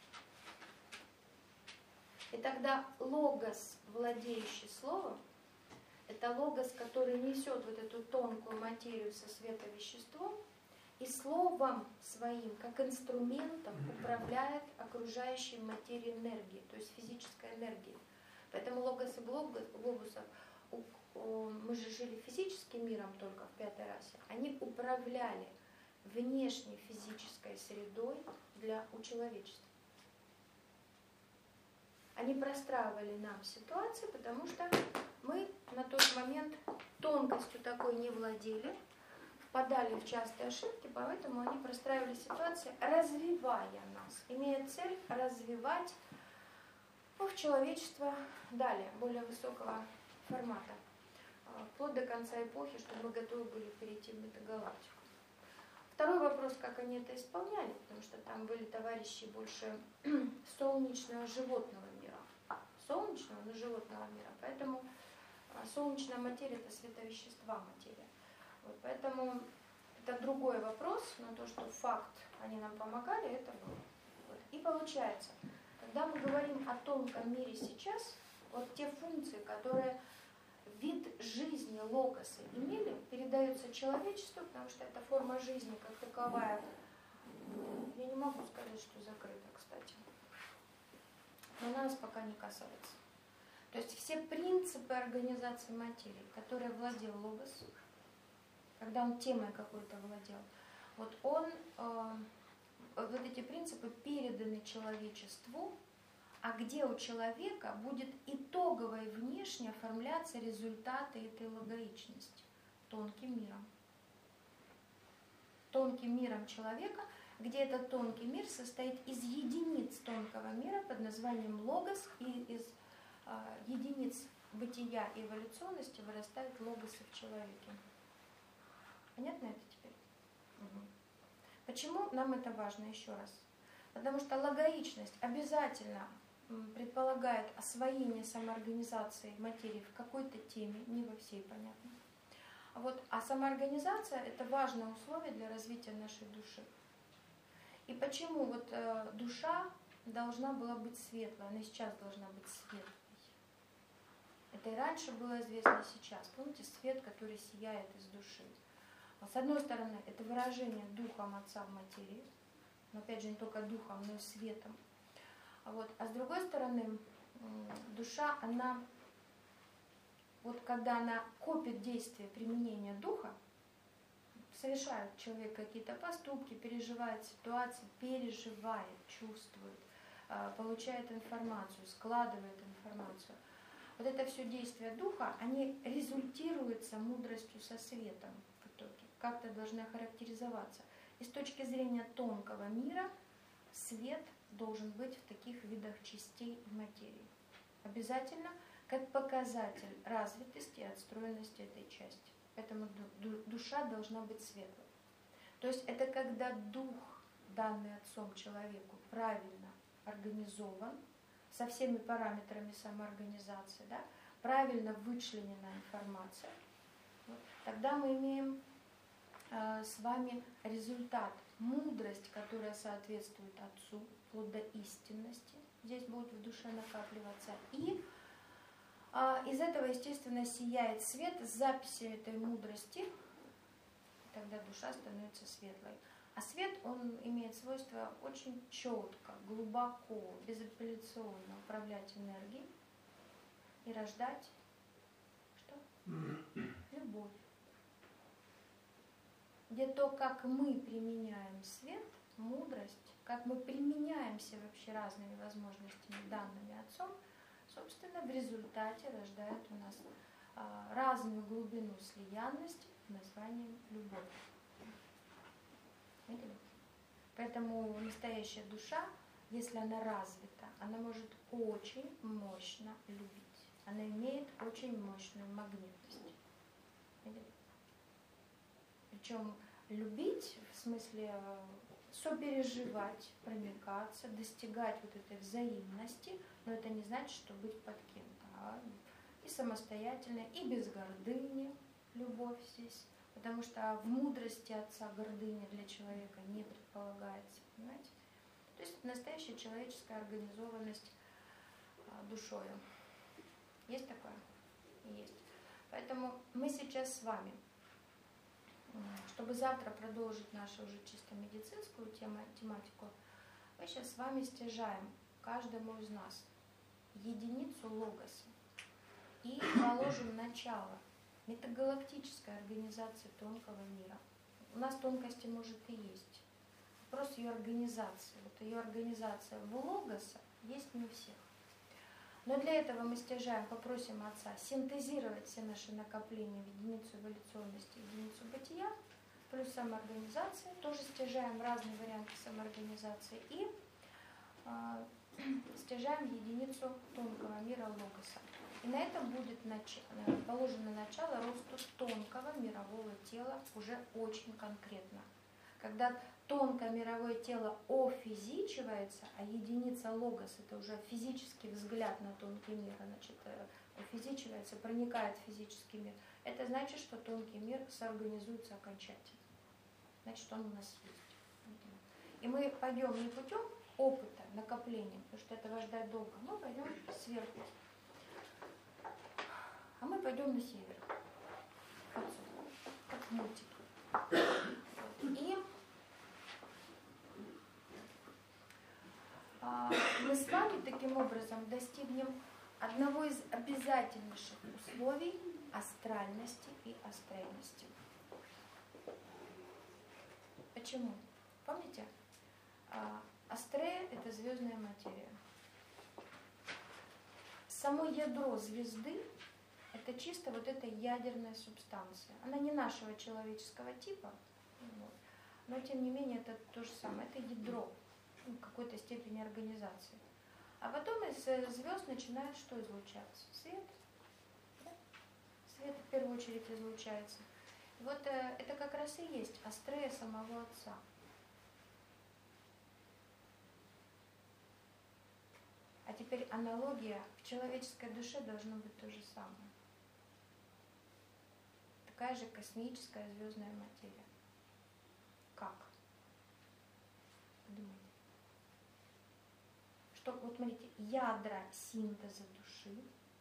И тогда логос, владеющий словом, это логос, который несет вот эту тонкую материю со световеществом, и словом своим, как инструментом, управляет окружающей материей энергией, то есть физической энергией. Поэтому логос и глобусов, мы же жили физическим миром только в пятой расе, они управляли внешней физической средой для у человечества. Они простраивали нам ситуации, потому что мы на тот момент тонкостью такой не владели, впадали в частые ошибки, поэтому они простраивали ситуации, развивая нас, имея цель развивать ну, человечество далее, более высокого формата, вплоть до конца эпохи, чтобы мы готовы были перейти в метагалактику. Второй вопрос, как они это исполняли, потому что там были товарищи больше солнечного животного мира. Солнечного, но животного мира. Поэтому солнечная материя – это световещества материя. Вот, поэтому это другой вопрос, но то, что факт, они нам помогали, это было. Вот. И получается, когда мы говорим о тонком мире сейчас, вот те функции, которые вид жизни логосы имели, передаются человечеству, потому что эта форма жизни как таковая, я не могу сказать, что закрыта, кстати, но нас пока не касается. То есть все принципы организации материи, которые владел логос, когда он темой какой-то владел, вот он, э, вот эти принципы переданы человечеству, а где у человека будет итогово и внешне оформляться результаты этой логоичности тонким миром. Тонким миром человека, где этот тонкий мир состоит из единиц тонкого мира под названием логос, и из э, единиц бытия и эволюционности вырастают логосы в человеке. Понятно это теперь? Угу. Почему нам это важно еще раз? Потому что логоичность обязательно предполагает освоение самоорганизации материи в какой-то теме, не во всей, понятно. А, вот, а самоорганизация – это важное условие для развития нашей души. И почему вот, э, душа должна была быть светлой, она сейчас должна быть светлой. Это и раньше было известно, и сейчас. Помните, свет, который сияет из души. С одной стороны, это выражение духом Отца в материи, но опять же не только духом, но и светом. А, вот, а с другой стороны, душа, она, вот когда она копит действия применения духа, совершает человек какие-то поступки, переживает ситуации, переживает, чувствует, получает информацию, складывает информацию. Вот это все действия духа, они результируются мудростью со светом в итоге, как-то должны характеризоваться. И с точки зрения тонкого мира свет должен быть в таких видах частей и материи. Обязательно как показатель развитости и отстроенности этой части. Поэтому душа должна быть светлой. То есть это когда дух, данный Отцом человеку, правильно организован, со всеми параметрами самоорганизации, да, правильно вычленена информация, вот, тогда мы имеем э, с вами результат, мудрость, которая соответствует Отцу, вплоть до истинности, здесь будет в душе накапливаться. И э, из этого, естественно, сияет свет с записью этой мудрости тогда душа становится светлой. А свет, он имеет свойство очень четко, глубоко, безапелляционно управлять энергией и рождать что? Любовь. Где то, как мы применяем свет, мудрость, как мы применяемся вообще разными возможностями, данными Отцом, собственно, в результате рождает у нас а, разную глубину слиянности названием любовь. Видели? Поэтому настоящая душа, если она развита, она может очень мощно любить. Она имеет очень мощную магнитность. Видели? Причем любить в смысле сопереживать, проникаться, достигать вот этой взаимности, но это не значит, что быть под кем-то. А и самостоятельно, и без гордыни любовь здесь. Потому что в мудрости Отца гордыня для человека не предполагается, понимаете? То есть это настоящая человеческая организованность а, душою. Есть такое? Есть. Поэтому мы сейчас с вами, чтобы завтра продолжить нашу уже чисто медицинскую тему, тематику, мы сейчас с вами стяжаем каждому из нас единицу логоса и положим начало метагалактической организации тонкого мира. У нас тонкости, может, и есть. Вопрос ее организации. Вот ее организация в логоса есть не у всех. Но для этого мы стяжаем, попросим Отца синтезировать все наши накопления в единицу эволюционности, единицу бытия, плюс самоорганизация. Тоже стяжаем разные варианты самоорганизации и э, стяжаем единицу тонкого мира логоса. И на этом будет нач... положено начало росту тонкого мирового тела уже очень конкретно. Когда тонкое мировое тело офизичивается, а единица логос — это уже физический взгляд на тонкий мир, значит, офизичивается, проникает в физический мир, это значит, что тонкий мир соорганизуется окончательно. Значит, он у нас есть. И мы пойдем не путем опыта, накопления, потому что этого ждать долго, мы пойдем сверху. А мы пойдем на север, к Отцу, как в мультике. И а, мы с вами таким образом достигнем одного из обязательнейших условий астральности и астральности. Почему? Помните? А, Астрея — это звездная материя. Само ядро звезды — это чисто вот эта ядерная субстанция. Она не нашего человеческого типа, вот, но тем не менее это то же самое. Это ядро в какой-то степени организации. А потом из звезд начинает что излучаться? Свет. Да? Свет в первую очередь излучается. И вот э, это как раз и есть астрея самого Отца. А теперь аналогия: в человеческой душе должно быть то же самое. Такая же космическая звездная материя. Как? Подумайте. Что, вот смотрите, ядра синтеза души,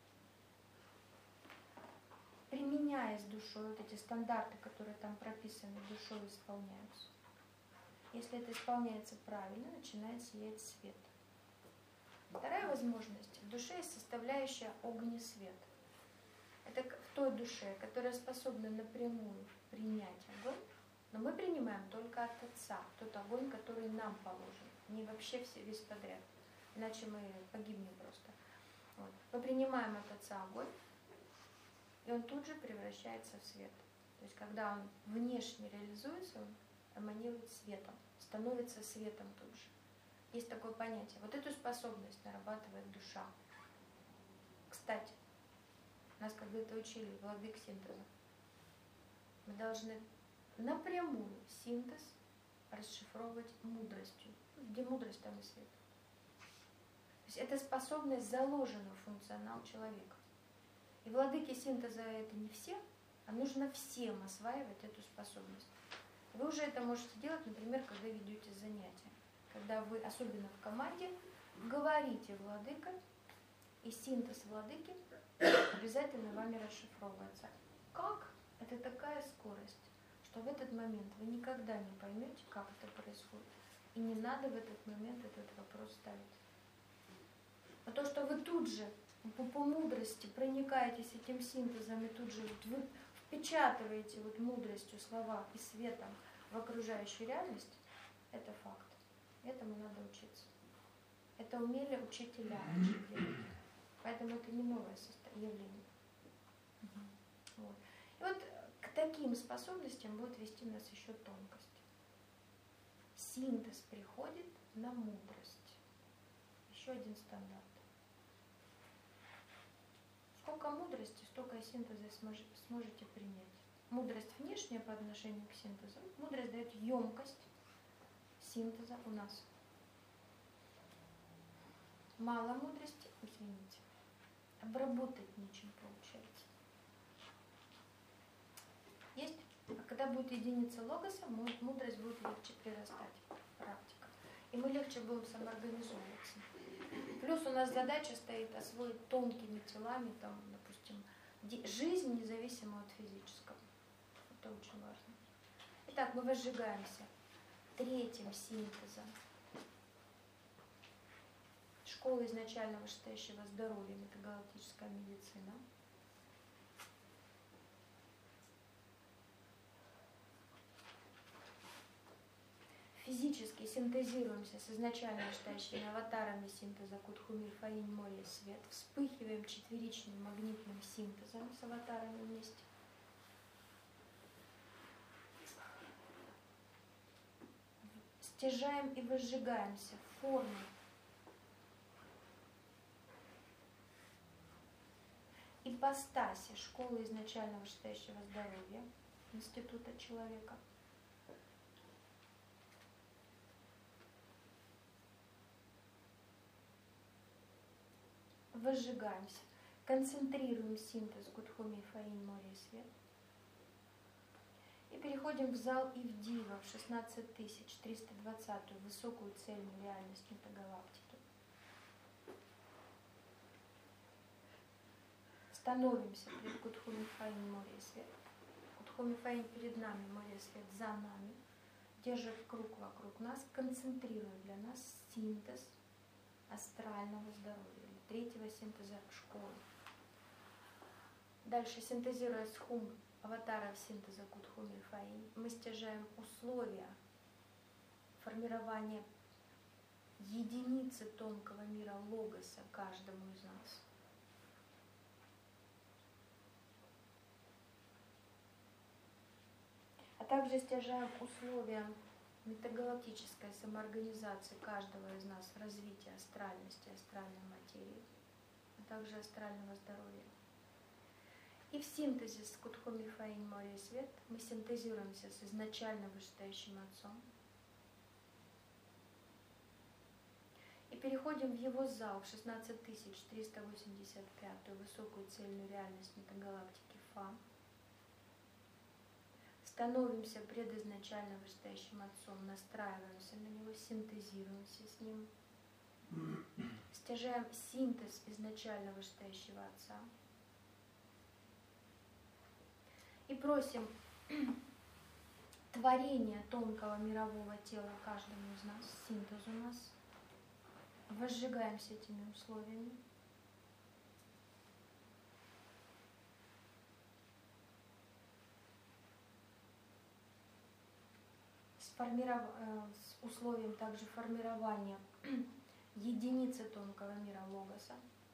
применяя с душой вот эти стандарты, которые там прописаны, душой исполняются. Если это исполняется правильно, начинает сиять свет. Вторая возможность. В душе есть составляющая огнесвет. Это в той душе, которая способна напрямую принять огонь, но мы принимаем только от Отца, тот огонь, который нам положен, не вообще все, весь подряд, иначе мы погибнем просто. Вот. Мы принимаем от Отца огонь, и он тут же превращается в свет. То есть когда он внешне реализуется, он эманирует светом, становится светом тут же. Есть такое понятие. Вот эту способность нарабатывает душа. Кстати, нас когда-то учили владык синтеза. Мы должны напрямую синтез расшифровывать мудростью. Где мудрость, там и свет. То есть эта способность заложена в функционал человека. И владыки синтеза это не все, а нужно всем осваивать эту способность. Вы уже это можете делать, например, когда ведете занятия. Когда вы, особенно в команде, говорите владыка, и синтез владыки обязательно вами расшифровывается. Как? Это такая скорость, что что в этот момент вы никогда не поймете, как это происходит. И не надо в этот момент этот вопрос ставить. А то, что вы тут же по, по мудрости проникаетесь этим синтезом и тут же вот вы впечатываете вот мудростью слова и светом в окружающую реальность, это факт. Этому надо учиться. Это умели учителя учить делать. Поэтому это не новое явление. Вот. И вот к таким способностям будет вести нас еще тонкость. Синтез приходит на мудрость. Еще один стандарт. Сколько мудрости, столько синтеза сможете принять. Мудрость внешняя по отношению к синтезу. Мудрость дает емкость синтеза у нас. Мало мудрости, извините. Обработать нечем получается. Есть? А когда будет единица логоса, мудрость будет легче прирастать. Практика. И мы легче будем самоорганизовываться. Плюс у нас задача стоит освоить тонкими телами, там, допустим, жизнь независимо от физического. Это очень важно. Итак, мы возжигаемся третьим синтезом. Школа изначально вышестоящего здоровья, метагалактическая медицина. Физически синтезируемся с изначально вышестоящими аватарами синтеза Кутхумир, Фаинь, море, свет. Вспыхиваем четверичным магнитным синтезом с аватарами вместе. Стяжаем и возжигаемся в форме ипостаси школы изначально вышестоящего здоровья Института человека. Возжигаемся, концентрируем синтез Кутхуми, Фаинь, море и свет. И переходим в зал Ивдива, в шестнадцать тысяч триста двадцатую высокую цельную реальность метагалактики. Становимся перед Кутхуми, Фаинь, море и свет. Кутхуми, Фаинь перед нами, море и свет за нами. Держит круг вокруг нас, концентрирует для нас синтез астрального здоровья, третьего синтеза школы. Дальше, синтезируя схум аватаров синтеза Кутхуми Фаинь, мы стяжаем условия формирования единицы тонкого мира логоса каждому из нас. А также стяжаем условия метагалактической самоорганизации каждого из нас в развитии астральности, астральной материи, а также астрального здоровья. И в синтезе с Кутхуми, Фаинь, море и свет мы синтезируемся с изначально вышестоящим Отцом и переходим в его зал, в шестнадцать тысяч триста восемьдесят пятую высокую цельную реальность метагалактики Фа. Становимся пред изначально вышестоящим Отцом, настраиваемся на него, синтезируемся с ним, стяжаем синтез изначально вышестоящего Отца и просим творение тонкого мирового тела каждому из нас, синтез у нас, возжигаемся этими условиями. С условием также формирования единицы тонкого мира логоса.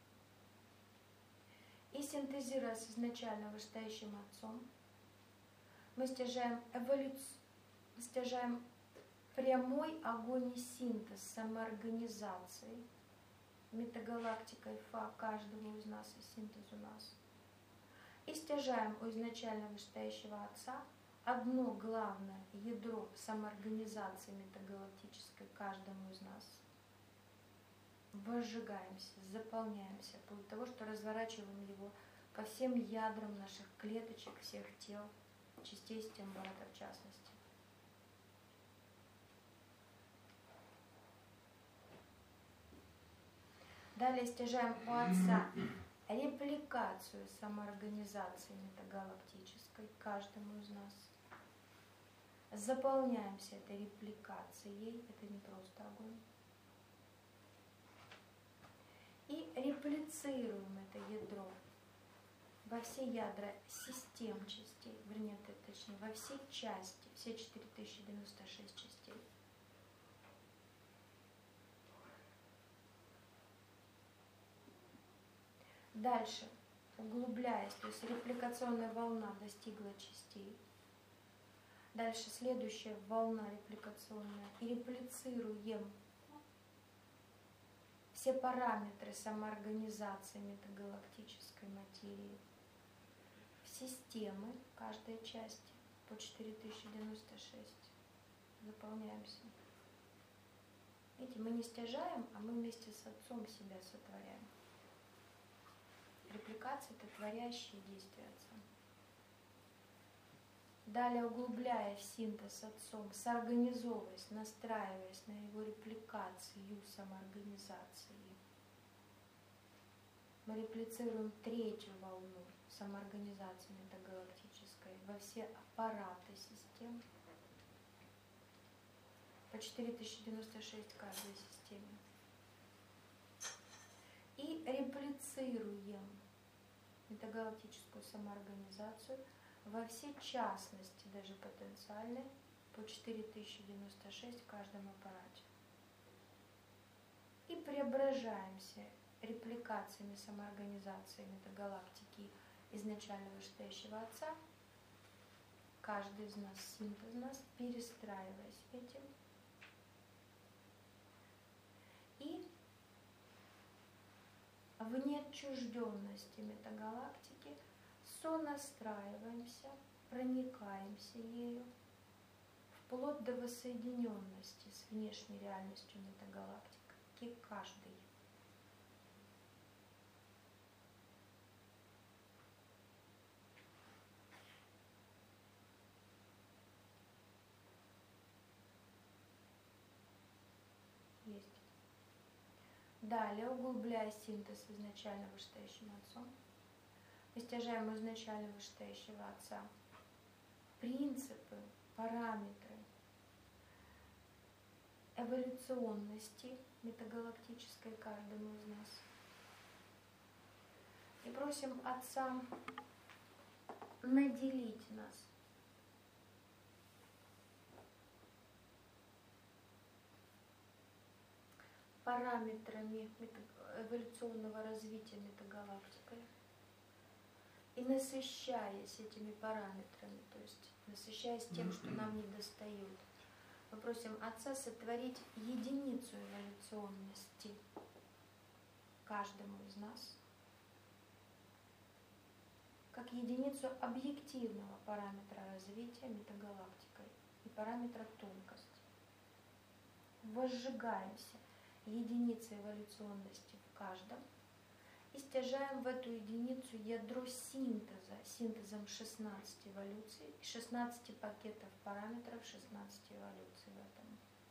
И синтезируя с изначально вышестоящим Отцом, мы стяжаем, эволюци... стяжаем прямой огонь и синтез самоорганизации метагалактикой Фа каждому из нас и синтез у нас. И стяжаем у изначально вышестоящего Отца одно главное ядро самоорганизации метагалактической каждому из нас. Возжигаемся, заполняемся, вплоть до того, что разворачиваем его ко всем ядрам наших клеточек, всех тел, частей систем Барата в частности. Далее стяжаем у Отца репликацию самоорганизации метагалактической каждому из нас. Заполняемся этой репликацией, это не просто огонь. И реплицируем это ядро во все ядра систем частей, вернее, точнее, во все части, все четыре тысячи девяносто шесть частей. Дальше, углубляясь, то есть репликационная волна достигла частей. Дальше следующая волна репликационная. И реплицируем все параметры самоорганизации метагалактической материи в системы каждой части по четыре тысячи девяносто шесть. Заполняемся. Видите, мы не стяжаем, а мы вместе с Отцом себя сотворяем. Репликация – это творящие действия Отца. Далее, углубляя в синтез с Отцом, соорганизовываясь, настраиваясь на его репликацию самоорганизации, мы реплицируем третью волну самоорганизации метагалактической во все аппараты систем по четыре тысячи девяносто шесть каждой системе. И реплицируем метагалактическую самоорганизацию во все частности, даже потенциальные, по четыре тысячи девяносто шесть в каждом аппарате. И преображаемся репликациями самоорганизации метагалактики изначально вышестоящего Отца, каждый из нас, синтез нас, перестраиваясь этим. И в неотчужденности метагалактики сонастраиваемся, проникаемся ею, вплоть до воссоединенности с внешней реальностью метагалактики, каждый. Есть. Далее, углубляя синтез изначально вышестоящим Отцом, постижаем изначально вышестоящего Отца принципы, параметры эволюционности метагалактической каждому из нас. И просим Отца наделить нас параметрами эволюционного развития метагалактикой. И насыщаясь этими параметрами, то есть насыщаясь тем, что нам не достает, мы просим Отца сотворить единицу эволюционности каждому из нас, как единицу объективного параметра развития метагалактикой и параметра тонкости. Возжигаемся единицей эволюционности в каждом и стяжаем в эту единицу ядро синтеза, синтезом шестнадцати эволюций, шестнадцати пакетов параметров, шестнадцати эволюций в этом.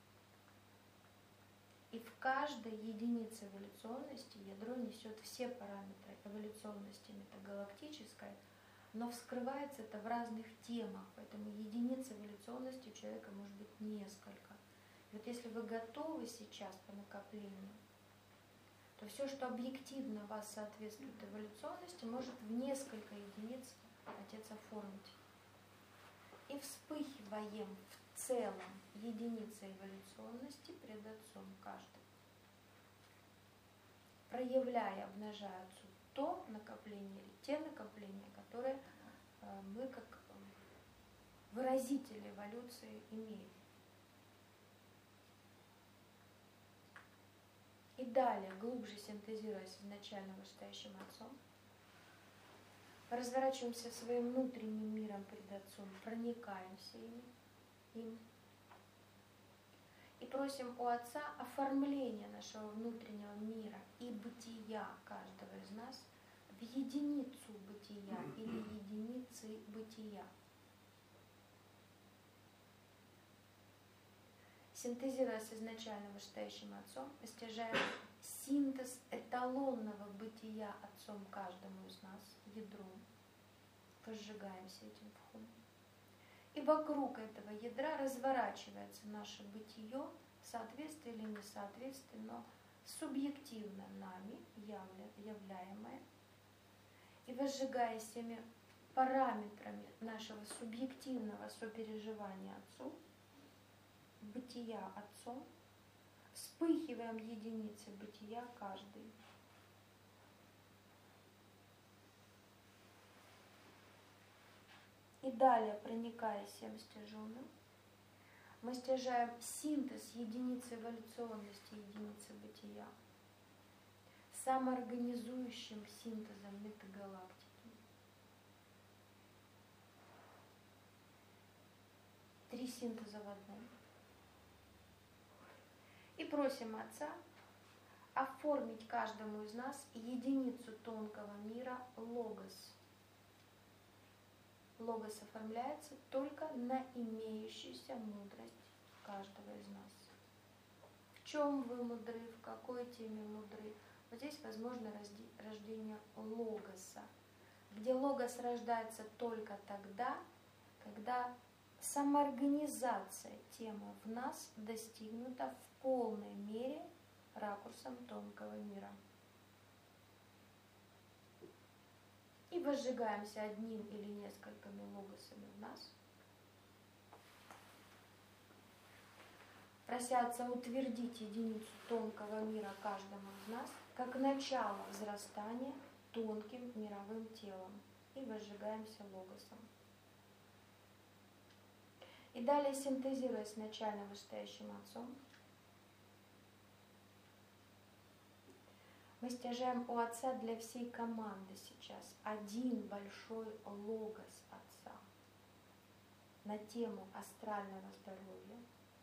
И в каждой единице эволюционности ядро несет все параметры эволюционности метагалактической, но вскрывается это в разных темах, поэтому единиц эволюционности у человека может быть несколько. И вот если вы готовы сейчас по накоплению, то все, что объективно вас соответствует эволюционности, может в несколько единиц Отец оформить. И вспыхиваем в целом единицы эволюционности пред Отцом каждый, проявляя, обнажая Отцу то накопление или те накопления, которые мы как выразители эволюции имеем. И далее, глубже синтезируясь изначально вышестоящим Отцом, разворачиваемся своим внутренним миром пред Отцом, проникаемся им, им и просим у Отца оформления нашего внутреннего мира и бытия каждого из нас в единицу бытия или единицы бытия. Синтезируя с изначально вышестоящим Отцом, постижаем синтез эталонного бытия Отцом каждому из нас, ядром, возжигаемся этим входом. И вокруг этого ядра разворачивается наше бытие, соответствие или несоответствие, но субъективно нами явля, являемое, и возжигая всеми параметрами нашего субъективного сопереживания Отцу, бытия Отцом, вспыхиваем единицы бытия каждый. И далее, проникая всем стяженным, мы стяжаем синтез единицы эволюционности, единицы бытия, самоорганизующим синтезом метагалактики. Три синтеза в одном. И просим Отца оформить каждому из нас единицу тонкого мира логос. Логос оформляется только на имеющуюся мудрость каждого из нас. В чем вы мудры, в какой теме мудры? Вот здесь возможно рождение логоса, где логос рождается только тогда, когда самоорганизация темы в нас достигнута в полной мере ракурсом тонкого мира. И возжигаемся одним или несколькими логосами в нас, просятся утвердить единицу тонкого мира каждому из нас как начало взрастания тонким мировым телом, и возжигаемся логосом. И далее, синтезируя с начально вышестоящим Отцом, мы стяжаем у Отца для всей команды сейчас один большой логос Отца на тему астрального здоровья.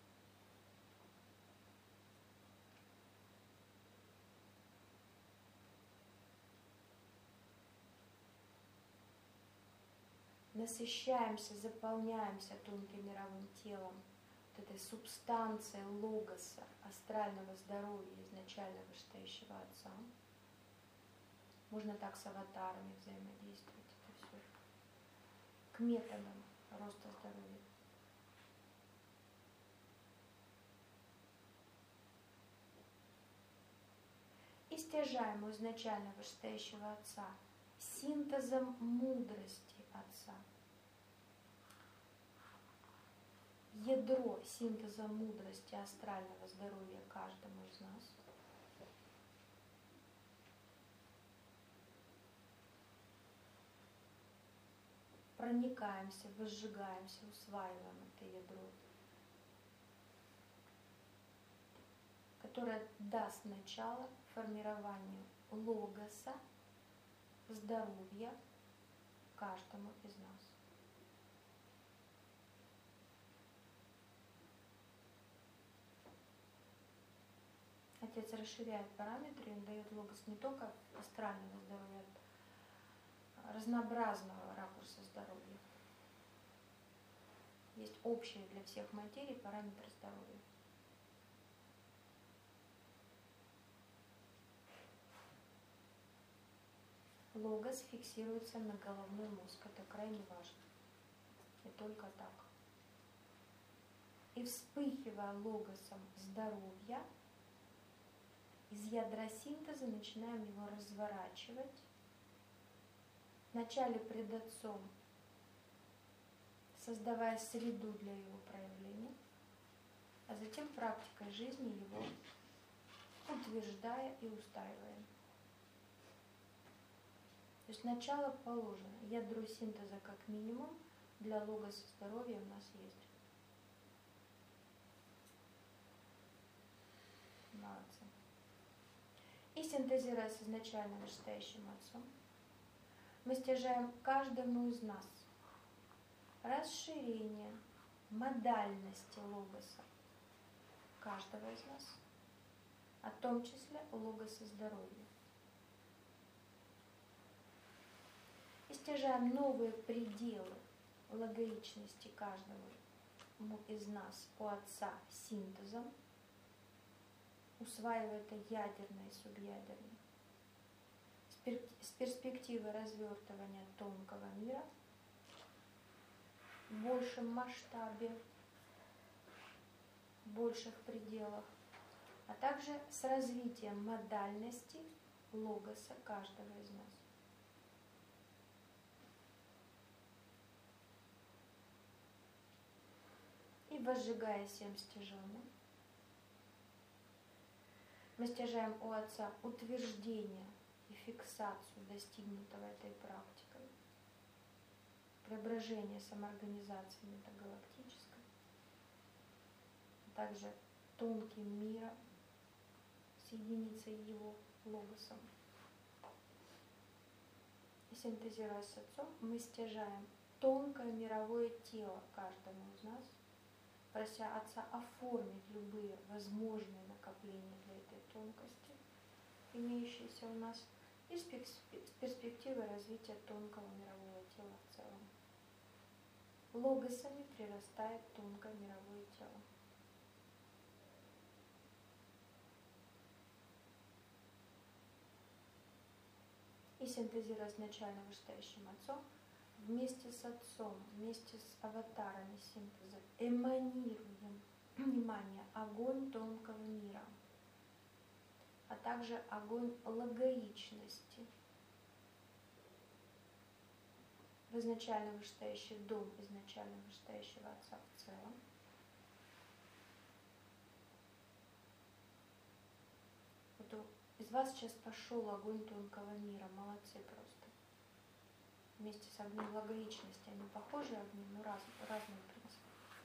Насыщаемся, заполняемся тонким мировым телом, вот этой субстанцией логоса, астрального здоровья изначально вышестоящего Отца. Можно так с аватарами взаимодействовать, это все к методам роста здоровья. И стяжаем у изначально вышестоящего Отца синтезом мудрости Отца. Ядро синтеза мудрости астрального здоровья каждому из нас. Проникаемся, возжигаемся, усваиваем это ядро, которое даст начало формированию логоса, здоровья каждому из нас. Отец расширяет параметры, он дает логос не только астрального здоровья, а разнообразного ракурса здоровья. Есть общие для всех материй параметры здоровья. Логос фиксируется на головной мозг, это крайне важно. И только так. И вспыхивая логосом здоровья, из ядра синтеза начинаем его разворачивать. Вначале пред Отцом, создавая среду для его проявления, а затем практикой жизни его утверждая и устаивая. То есть начало положено. Ядро синтеза как минимум для логоса здоровья у нас есть. Молодцы. И синтезируя с изначально вышестоящим Отцом, мы стяжаем каждому из нас расширение модальности логоса каждого из нас, а в том числе логоса здоровья. И стяжаем новые пределы логоичности каждого из нас у Отца синтезом, усваивая это ядерное и субъядерное, с перспективы развертывания тонкого мира в большем масштабе, в больших пределах, а также с развитием модальности логоса каждого из нас. И возжигая семь стяжений, мы стяжаем у Отца утверждение и фиксацию достигнутого этой практикой, преображение самоорганизации метагалактической, а также тонким миром с единицей его логосом. И синтезируя с Отцом, мы стяжаем тонкое мировое тело каждому из нас, прося Отца оформить любые возможные накопления для этой тонкости, имеющиеся у нас, и с перспективой развития тонкого мирового тела в целом. Логосами прирастает тонкое мировое тело. И синтезируя с начально вышестоящим Отцом, вместе с Отцом, вместе с аватарами синтеза эманируем, внимание, огонь тонкого мира, а также огонь логоичности в изначально вышестоящий дом изначально вышестоящего Отца в целом. Вот из вас сейчас пошел огонь тонкого мира, молодцы просто. Вместе с огнем логоичности, они похожи огни, но раз, разные принципы.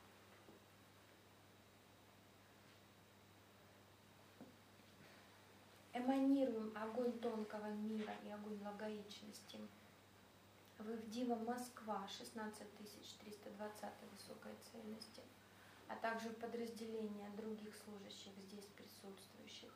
Эманируем огонь тонкого мира и огонь логоичности в Ивдива Москва шестнадцать тысяч триста двадцать высокой цельности, а также подразделения других служащих здесь присутствующих.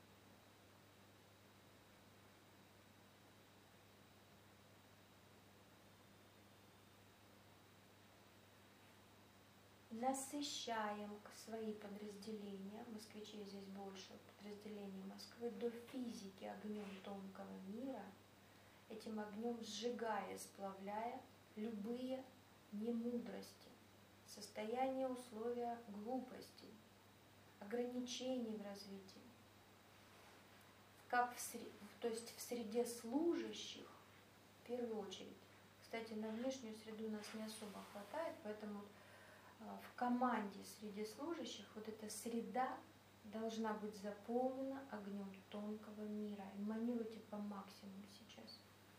Насыщаем свои подразделения, москвичей здесь больше, подразделений Москвы, до физики огнем тонкого мира, этим огнем сжигая, сплавляя любые немудрости, состояния, условия глупости, ограничений в развитии. Как в среде, то есть в среде служащих, в первую очередь. Кстати, на внешнюю среду нас не особо хватает, поэтому в команде среди служащих вот эта среда должна быть заполнена огнем тонкого мира. Эманируйте по максимуму сейчас.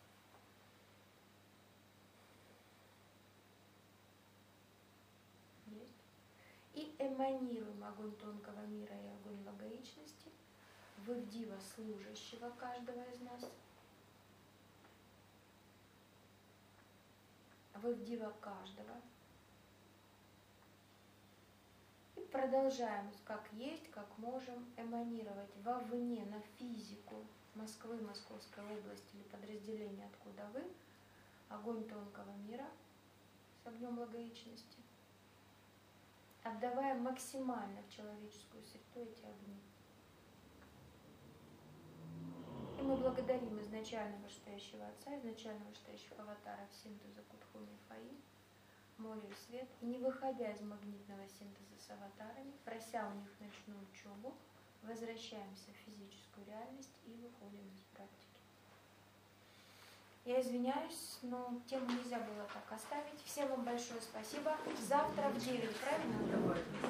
Есть. И эманируем огонь тонкого мира и огонь логоичности в Ивдива служащего каждого из нас, в Ивдива каждого. Продолжаем, как есть, как можем, эманировать вовне, на физику Москвы, Московской области или подразделения, откуда вы, огонь тонкого мира с огнем логоичности, отдавая максимально в человеческую среду эти огни. И мы благодарим изначально вышестоящего Отца, изначально вышестоящих аватаров синтеза Кутхуми Фаи, море и свет, и не выходя из магнитного синтеза с аватарами, прося у них ночную учебу, возвращаемся в физическую реальность и выходим из практики. Я извиняюсь, но тему нельзя было так оставить. Всем вам большое спасибо. Завтра в девять, правильно?